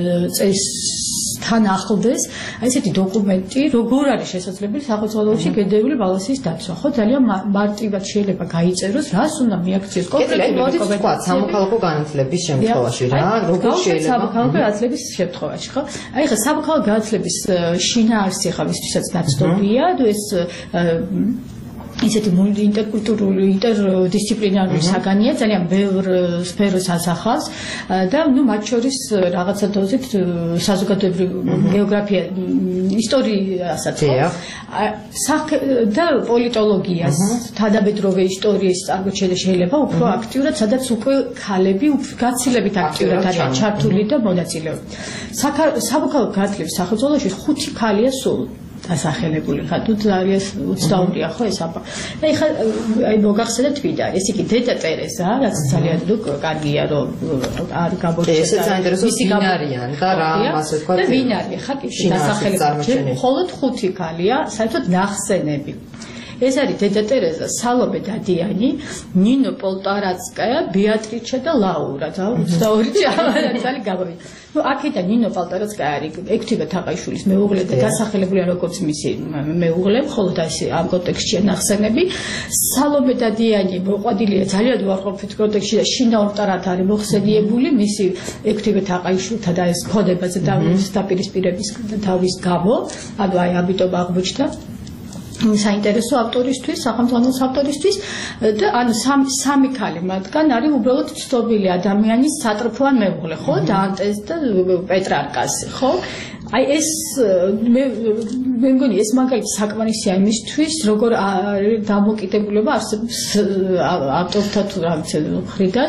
წესთან ახლდეს აი ესეთი დოკუმენტი, როგორ არის შესაძლებელი სახელმწიფოში გენდერული ბალანსის დაცვა, ხო, ძალიან მარტივად შეიძლება გაიწეროს, რას უნდა მიაქციოს კონკრეტული რეკომენდაციები სამოქალაქო განათლების შემთხვევაში რა, როგორ შეიძლება სამოქალაქო განათლების შემთხვევაში, ხო? აი ხა სამოქალაქო განათლების შინაარსი ხა ვისთვისაც დაცდობია, თუ ეს ისეთი ინტერკულტურული, ინტერდისციპლინარული საგანია, ძალიან ბევრ სფეროს ასახავს და ნუ მათ შორის რაღაცა დოზით საზოგადოებრივ გეოგრაფია, ისტორიასაც ხო და პოლიტოლოგიას, თავდაბედროვე ისტორიის წარმოჩენა შეიძლება უფრო აქტიურად, სადაც უკვე ქალები უფრო გაცილებით აქტიურად არიან ჩართული და მონაწილეობენ. სამოქალაქო განათლების სახელმწიფოში ხუთი ქალია სულ დასახელებული ხარ თუ ძალიან უცნაურია ხო ეს აბა და ეხლა აი მოგახსენეთ ვიდა ეს იგი დედა ტერეზა რაც ძალიან კარგია რომ არ გამოჩნდა ეს საინტერესო ვინ არიან და რა ასე თქვა და ვინ არის ხა კი დასახელებული მხოლოდ ხუთი ქალია საერთოდ ნახსენები ეს არის დედა ტერეზა, სალომე დადიანი, ნინო პოლტარაცკაია, ბეატრიჩა და ლაურა და ოცდაორი ძალიან გამოვიდა. ნუ აქედან ნინო პოლტარაცკაია არის ექვთიმე თაყაიშვილის მეუღლე და დასახელებულია როგორც მისი მეუღლე, მხოლოდ ასე ამ კონტექსტშია ნახსენები. სალომე დადიანი მოყვადილია ძალიან უარყოფით კონტექსტში და შინა ორტარათ არის მოხსენიებული მისი ექვთიმე თაყაიშვილთა და ეს ქოდებაზე დაპირისპირების თავის გამო, ანუ აი ამიტომ აღმოჩნდა საინტერესო ავტორისთვის, სახელმწიფო ავტორისთვის და ანუ სამი ქალი მათგან არის უბრალოდ ცნობილი ადამიანის სატრფოან მეუღლე, ხო? დანტეს და პეტრარკასი, ხო? აი ეს მე მე მგონი ეს მაგალითი საკმარისია იმისთვის, როგორ დამოკიდებულება არსებობს ავტორთა თუ რამე მხრიდან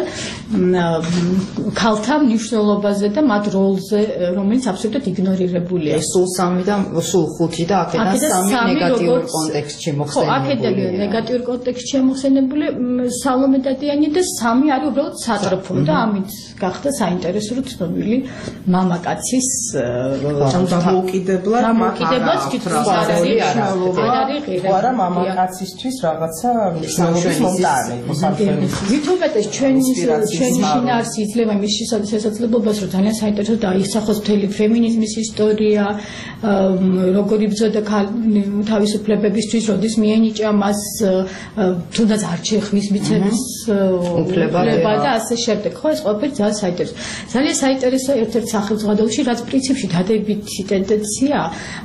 ქალთა მნიშვნელობაზე და მათ როლზე, რომელიც აბსოლუტურად იგნორირებულია. სულ სამი და სულ ხუთი და აქედან სამი ნეგატიურ კონტექსტში მოხსენებული. ხო, აქედან ნეგატიურ კონტექსტში მოხსენებული სალომე დადიანი და სამი არის უბრალოდ სატრფო და ამით გახდა საინტერესო რომ ცნობილი მამაკაცის დამოუკიდებლად დამოუკიდებლად თვითონ არ არის არა მამაკაცისთვის რაღაცა მნიშვნელობის მომტანი ვიტომეტეს ჩვენი ჩვენი შინაარსი იძლევა მის შესაძლებლობას რომ ძალიან საინტერესო დაისახოს მთელი ფემინიზმის ისტორია როგორ იბრძოდა თავისუფლებებისთვის როდის მიენიჭა მას თუნდაც არ შეხვნის მიცემის უფლება და ასე შემდეგ ხო ეს ყველაფერი ძალიან საინტერესო ძალიან საინტერესო ერთ-ერთ სახელმწიფოში რაც პრინციპში დადებითი ტენდენცია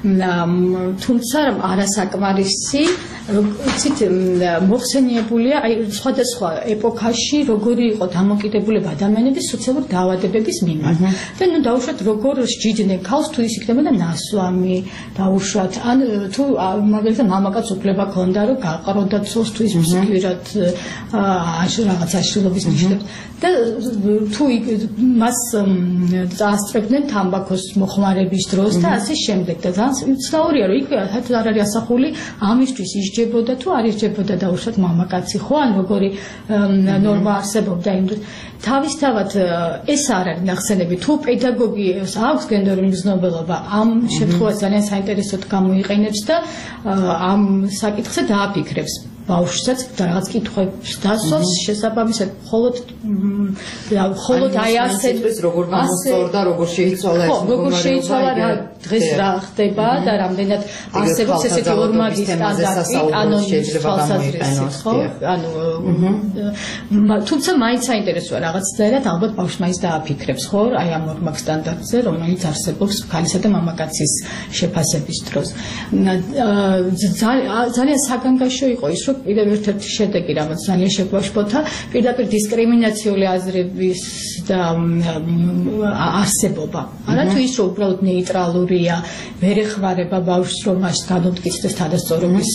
თუმცა არასაკმარისი ცით მოხსენიებულია აი სხვადასხვა ეპოქაში როგორი იყო დამოკიდებულება ადამიანების სოციალური დაავადებების მიმართ და ნუ დაუშვათ როგორ სჯიდნენ ქალს თუ ის იქნებოდა ნასვამი დაუშვათ ან თუ მაგალითად მამაკაც უფლება ჰქონდა რომ გაყროდა ცოლს თუ ის ფსიქიურად რაღაც აშლილობის ნიშნებს და თუ მას წაასწრებდნენ თამბაქოს მოხმარების დროს და ასე შემდეგ და ძალიან უცნაურია რომ იქ არ არის ასახული ამისთვის ისჯებოდა თუ არ ისჯებოდა დაუშვათ მამაკაცი ხო ან როგორი ნორმა არსებობდა იმ დროს თავისთავად ეს არ არის ნახსენები თუ პედაგოგიას აქვს გენდერული მგზნობელობა ამ შემთხვევაში ძალიან საინტერესოდ გამოიყენებს და ამ საკითხზე დააფიქრებს ბავშვსაც რაღაც კითხვებს დასვავს შესაბამისად მხოლოდ მხოლოდ აი ასე როგორ გამოსწორდა როგორ შეიცვალა ეს მდგომარეობა როგორ შეიცვალა დღეს რა ხდება და რამდენად არსებობს ესეთი ორმაგი სტანდარტი კანონის თვალსაზრისით ხო ანუ თუმცა მაინც საინტერესოა რაღაც წერად ალბათ ბავშვს მაინც დააფიქრებს ხო აი ამ ორმაგ სტანდარტზე რომელიც არსებობს ქალისა და მამაკაცის შეფასების დროს ძალიან საგანგაშო იყო ის რომ კიდევ ერთ-ერთი შედეგი რამაც ძალიან შეგვაშფოთა პირდაპირ დისკრიმინაციული აზრების და არსებობა არა თუ ის რომ უბრალოდ ნეიტრალურია ვერ ეხმარება ბავშვს რომ მას გადამტკიცდეს თანასწორობის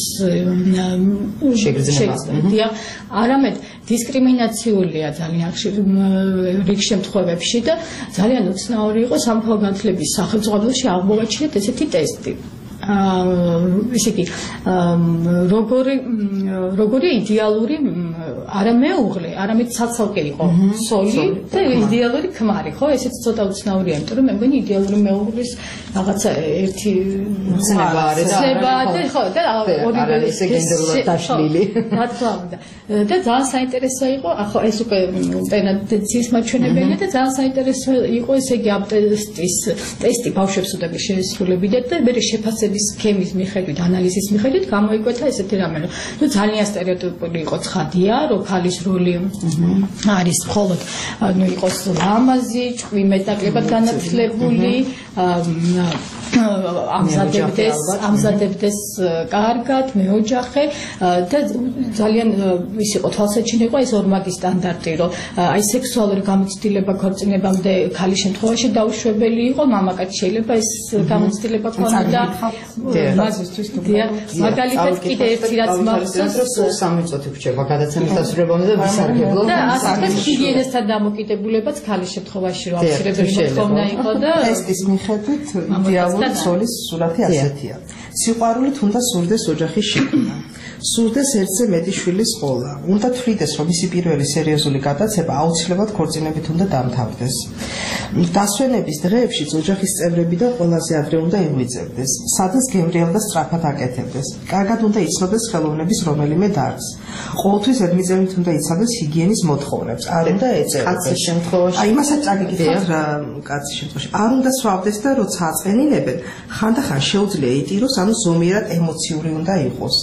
შეგრძნება არამედ დისკრიმინაციულია ძალიან რიგ შემთხვევებში და ძალიან უცნაური იყო სამოქალაქო განათლების სახელმწიფოში აღმოაჩინეთ ესეთი ტესტი ისე კი როგორი როგორი იდეალური არა მეუღლე, არამედ ცალ-ცალკე იყო სოლი და იდეალური ქმარი, ხო? ესეც ცოტა უცნაურია, იმიტომ რომ მე მგონი იდეალური მეუღლის რაღაცა ერთი ცნება არის და ხო და ორივე ესე გენდერულად დაშლილი. რა თქმა უნდა. და ძალიან საინტერესო იყო, ახო ეს უკვე ტენდენციის მაჩვენებელია და ძალიან საინტერესო იყო ესე იგი ამ ტესტის ტესტი ბავშვებს უდები შეესრულებინათ და მე შეფასების სქემის მიხედვით, ანალიზის მიხედვით გამოიკვეთა ესეთი რამე, რომ ნუ ძალიან სტერეოტიპული იყო ცხადია, რომ ქალის როლი არის მხოლოდ ანუ იყოს ლამაზი, ჭკვი მეტაკლებად განათლებული, ამზადებდეს ამზადებდეს კარგად მეოჯახე და ძალიან ის იყო თვალსაჩინო იყო ეს ორმაგი სტანდარტი რომ აი სექსუალური გამოცდილება ქორწინებამდე ქალის შემთხვევაში დაუშვებელი იყო მამაკაცი შეიძლება ეს გამოცდილება ქონოდა მასისთვის თუ მაგალითად კიდე ერთი რაც მახსოვს რომ სამი წუთი გვჭირდება გადაცემის დასრულებამდე და ვისარგებლო და ასე ჰიგიენესთან დამოკიდებულებაც ქალის შემთხვევაში რომ აფიქსირებელი მოთხოვნა იყო და ტესტის მიხედვით იდეალური ცოლის სურათი ასეთია. სიყვარულით უნდა სურდეს ოჯახის შექმნა. სურდეს ერთზე მეტი შვილის ყოლა. უნდა თვლიდეს, რომ მისი პირველი სერიოზული გადაცემა აუცილებლად ქორწინებით უნდა დამთავრდეს. დასვენების დღეებში ოჯახის წევრები და ყველაზე ადრე უნდა იღვიძებდეს. სადაც გემრიელ და სწრაფად აკეთებდეს. კარგად უნდა იცნობდეს ხელოვნების რომელიმე დარგს. ყოველთვის ედმიძებით უნდა იცავდეს ჰიგიენის მოთხოვნებს. არ უნდა ეწერდეს. კაცის შემთხვევაში აი მასაც წაგიკითხავთ რა კაცის შემთხვევაში. არ უნდა სვავდეს და როცა აწენილებენ, ხანდახან შეუძლია იტიროს, ანუ ზომიერად ემოციური უნდა იყოს.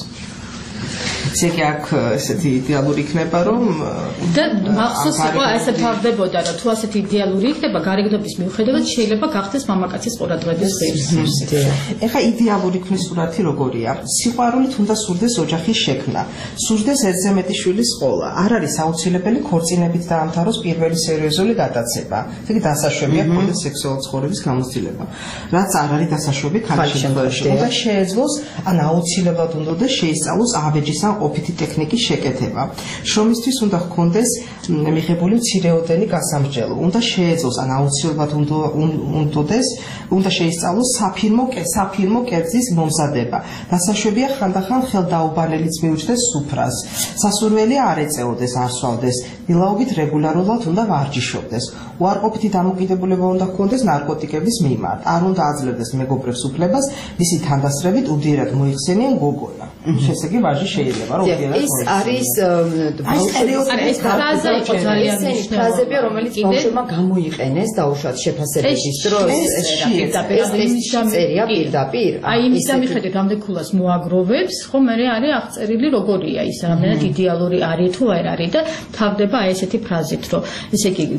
ზეგი აქ ესეთი იდეალური იქნება რომ და მახსოვს იყო ესე თავდებოდა რომ თუ ასეთი იდეალური იქნება გარეგნობის მიუხედავად შეიძლება გახდეს მამაკაცის ყურადღების ღირსი. ეხა იდეალური ქმნის სურათი როგორია? სიყვარულით უნდა სურდეს ოჯახის შექმნა. სურდეს ერთზე მეტი შვილის ყოლა. არ არის აუცილებელი ქორწინებით დაამთავროს პირველი სერიოზული გადაცემა. ესე დასაშვებია ქონდეს სექსუალური ცხოვრების გამოცდილება. რაც არ არის დასაშვები ქალის შემთხვევაში. უნდა შეეძლოს ან აუცილებლად უნდა შეისწავლოს ავეჯის ან ყოფითი ტექნიკის შეკეთება. შრომისთვის უნდა ჰქონდეს მიღებული მცირეოდენი გასამსჯელო. უნდა შეეძლოს ან აუცილებლად უნდოდეს, უნდა შეისწავლოს საფირმო საფირმო კერძის მომზადება. დასაშვებია ხანდახან ხელდაუბანელიც მიუჩნდეს სუფრას. სასურველია არ ეწეოდეს, არ სვავდეს. დილაობით რეგულარულად უნდა ვარჯიშობდეს. უარყოფითი დამოკიდებულება უნდა ჰქონდეს ნარკოტიკების მიმართ. არ უნდა აძლევდეს მეგობრებს უფლებას, მისი თანდასწრებით უდიერად მოიხსენიან გოგონა. შესაგი ვაჟი შეიძლება რომ უდიერად ეს არის ეს ფრაზა იყო ძალიან ფრაზები რომელიც ბავშვებმა გამოიყენეს დაუშვათ შეფასებების დროს ეს წერია პირდაპირ აი იმის სამიხედით ამდექულას მოაგროვებს ხო მე არის აღწერილი როგორია ის რამდენად იდეალური არის თუ არ არის და თავდება აი ესეთი ფრაზით რომ ესე იგი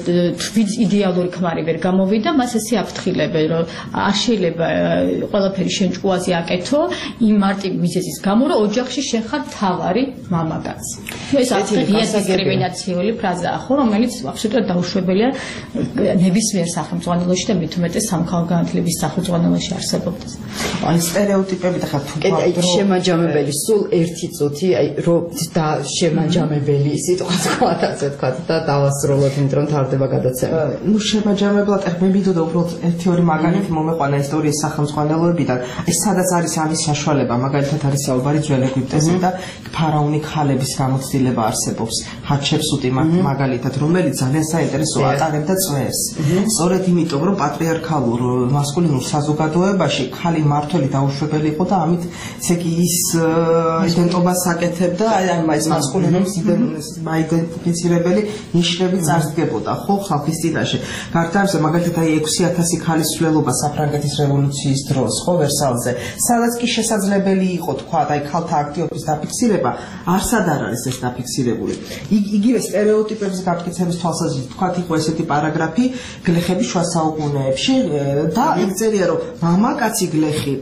იდეალური ქმარი ვერ გამოვიდა მას ესე აფრთხილებენ რომ არ შეიძლება ყველაფერი შენ ჭკუაზე აკეთო იმ მარტივ მიზეზის გამო რომ ოჯახში შენ ხარ თავარი მამაკაცი. ეს აქტივია დისკრიმინაციული ფრაზაა, ხო, რომელიც აბსოლუტურად დაუშვებელია ნებისმიერ სახელმწიფოში და მით უმეტეს სამოქალაქო განათლების სახელმწიფოში არსებობს. აი სტერეოტიპები და ხა თუ შემაჯამებელი სულ ერთი წუთი, აი რომ და შემაჯამებელი სიტყვა თქვათაც თქვა და დავასრულოთ, იმიტომ რომ თავდება გადაცემა. ნუ შემაჯამებლად მე მინდოდა უბრალოდ ერთი ორი მაგალითი მომეყვანა ისტორიის სახელმწიფოებიდან. აი სადაც არის ამის საშუალება, მაგალითად არის საუბარი ძველ ეგვიპტეზე და ფარაონი ქალების გამოცდილება არსებობს. ჰაჩეპსუტი მაგალითად, რომელიც ძალიან საინტერესოა ატარებდა წვერს. სწორედ იმიტომ, რომ პატრიარქალურ მასკულინურ საზოგადოებაში ხალი მართველი დაუშვებელი იყო და ამით ესე იგი ის იდენტობას აკეთებდა, აი ეს მასკულინობის მაიდენტიფიცირებელი ნიშნები წარსდგებოდა, ხო, ხალხის წინაშე. გარდა ამისა, მაგალითად, აი ექვსი ათასი ქალის სვლელობა საფრანგეთის რევოლუციის დროს, ხო, ვერსალზე, სადაც კი შესაძლებელი იყო თქვა, აი ქალთა აქტივობის დაფიქსირება, არსად არ არის ეს დაფიქსირებული. იგივე სტერეოტიპების გაფიცების თვალსაზრისით თქვა იყო ესეთი პარაგრაფი გლეხების შუა საუკუნეებში და იქ წერია რომ მამაკაცი გლეხი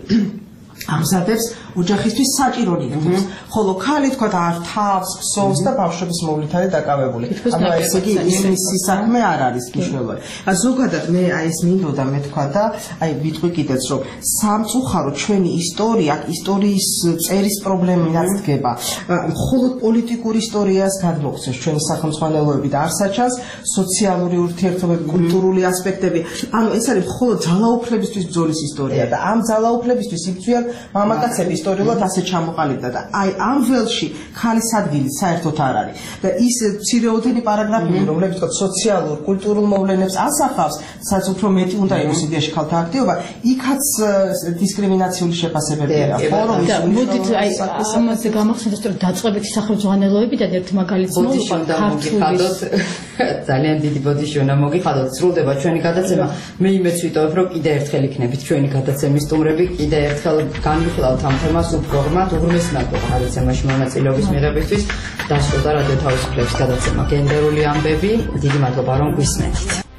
ამზადებს ოჯახისთვის საჭირო ნივთებს, ხოლო ქალი თქვა არ თავს, ქსოვს და ბავშვების მოვლით არის დაკავებული. ანუ ესე იგი მისი საქმე არ არის მნიშვნელოვანი. ზოგადად მე აი ეს მინდოდა მე თქვა და აი ვიტყვი კიდეც რომ სამწუხაროდ ჩვენი ისტორია, ისტორიის წერის პრობლემაც დგება. მხოლოდ პოლიტიკური ისტორიას გადმოგვცეს ჩვენი სახელმწიფოებები და არ საჩანს სოციალური ურთიერთობები, კულტურული ასპექტები. ანუ ეს არის მხოლოდ ძალაუფლებისთვის ბრძოლის ისტორია და ამ ძალაუფლებისთვის იბრძვიან მამაკაცები ისტორიულად ასე ჩამოყალიბდა და აი ამ ველში ხალის ადგილი საერთოდ არ არის და ის მცირეოდენი პარაგრაფები რომლებიც თქო სოციალურ კულტურულ მოვლენებს ასახავს სადაც უფრო მეტი უნდა იყოს იდეაში ხალხთა აქტივობა იქაც დისკრიმინაციული შეფასებებია ხო რომ და მოდით აი ამაზე გამახსენდეს რომ დაწყებითი სახელმძღვანელოებიდან ერთ მაგალითს მოვიყვანთ ქართულის ძალიან დიდი ბოდიში უნდა მოგიხადოთ სრულდება ჩვენი გადაცემა მე იმეც ვიტოვებ რომ კიდე ერთხელ იქნებით ჩვენი გადაცემის სტუმრები კიდე ერთხელ განვიხილავთ ამ თემას უფრო ღრმად უღრმესი მადლობა გადაცემაში მონაწილეობის მიღებისთვის დასრულდა რადიო თავისუფლების გადაცემა გენდერული ამბები დიდი მადლობა რომ გვისმენთ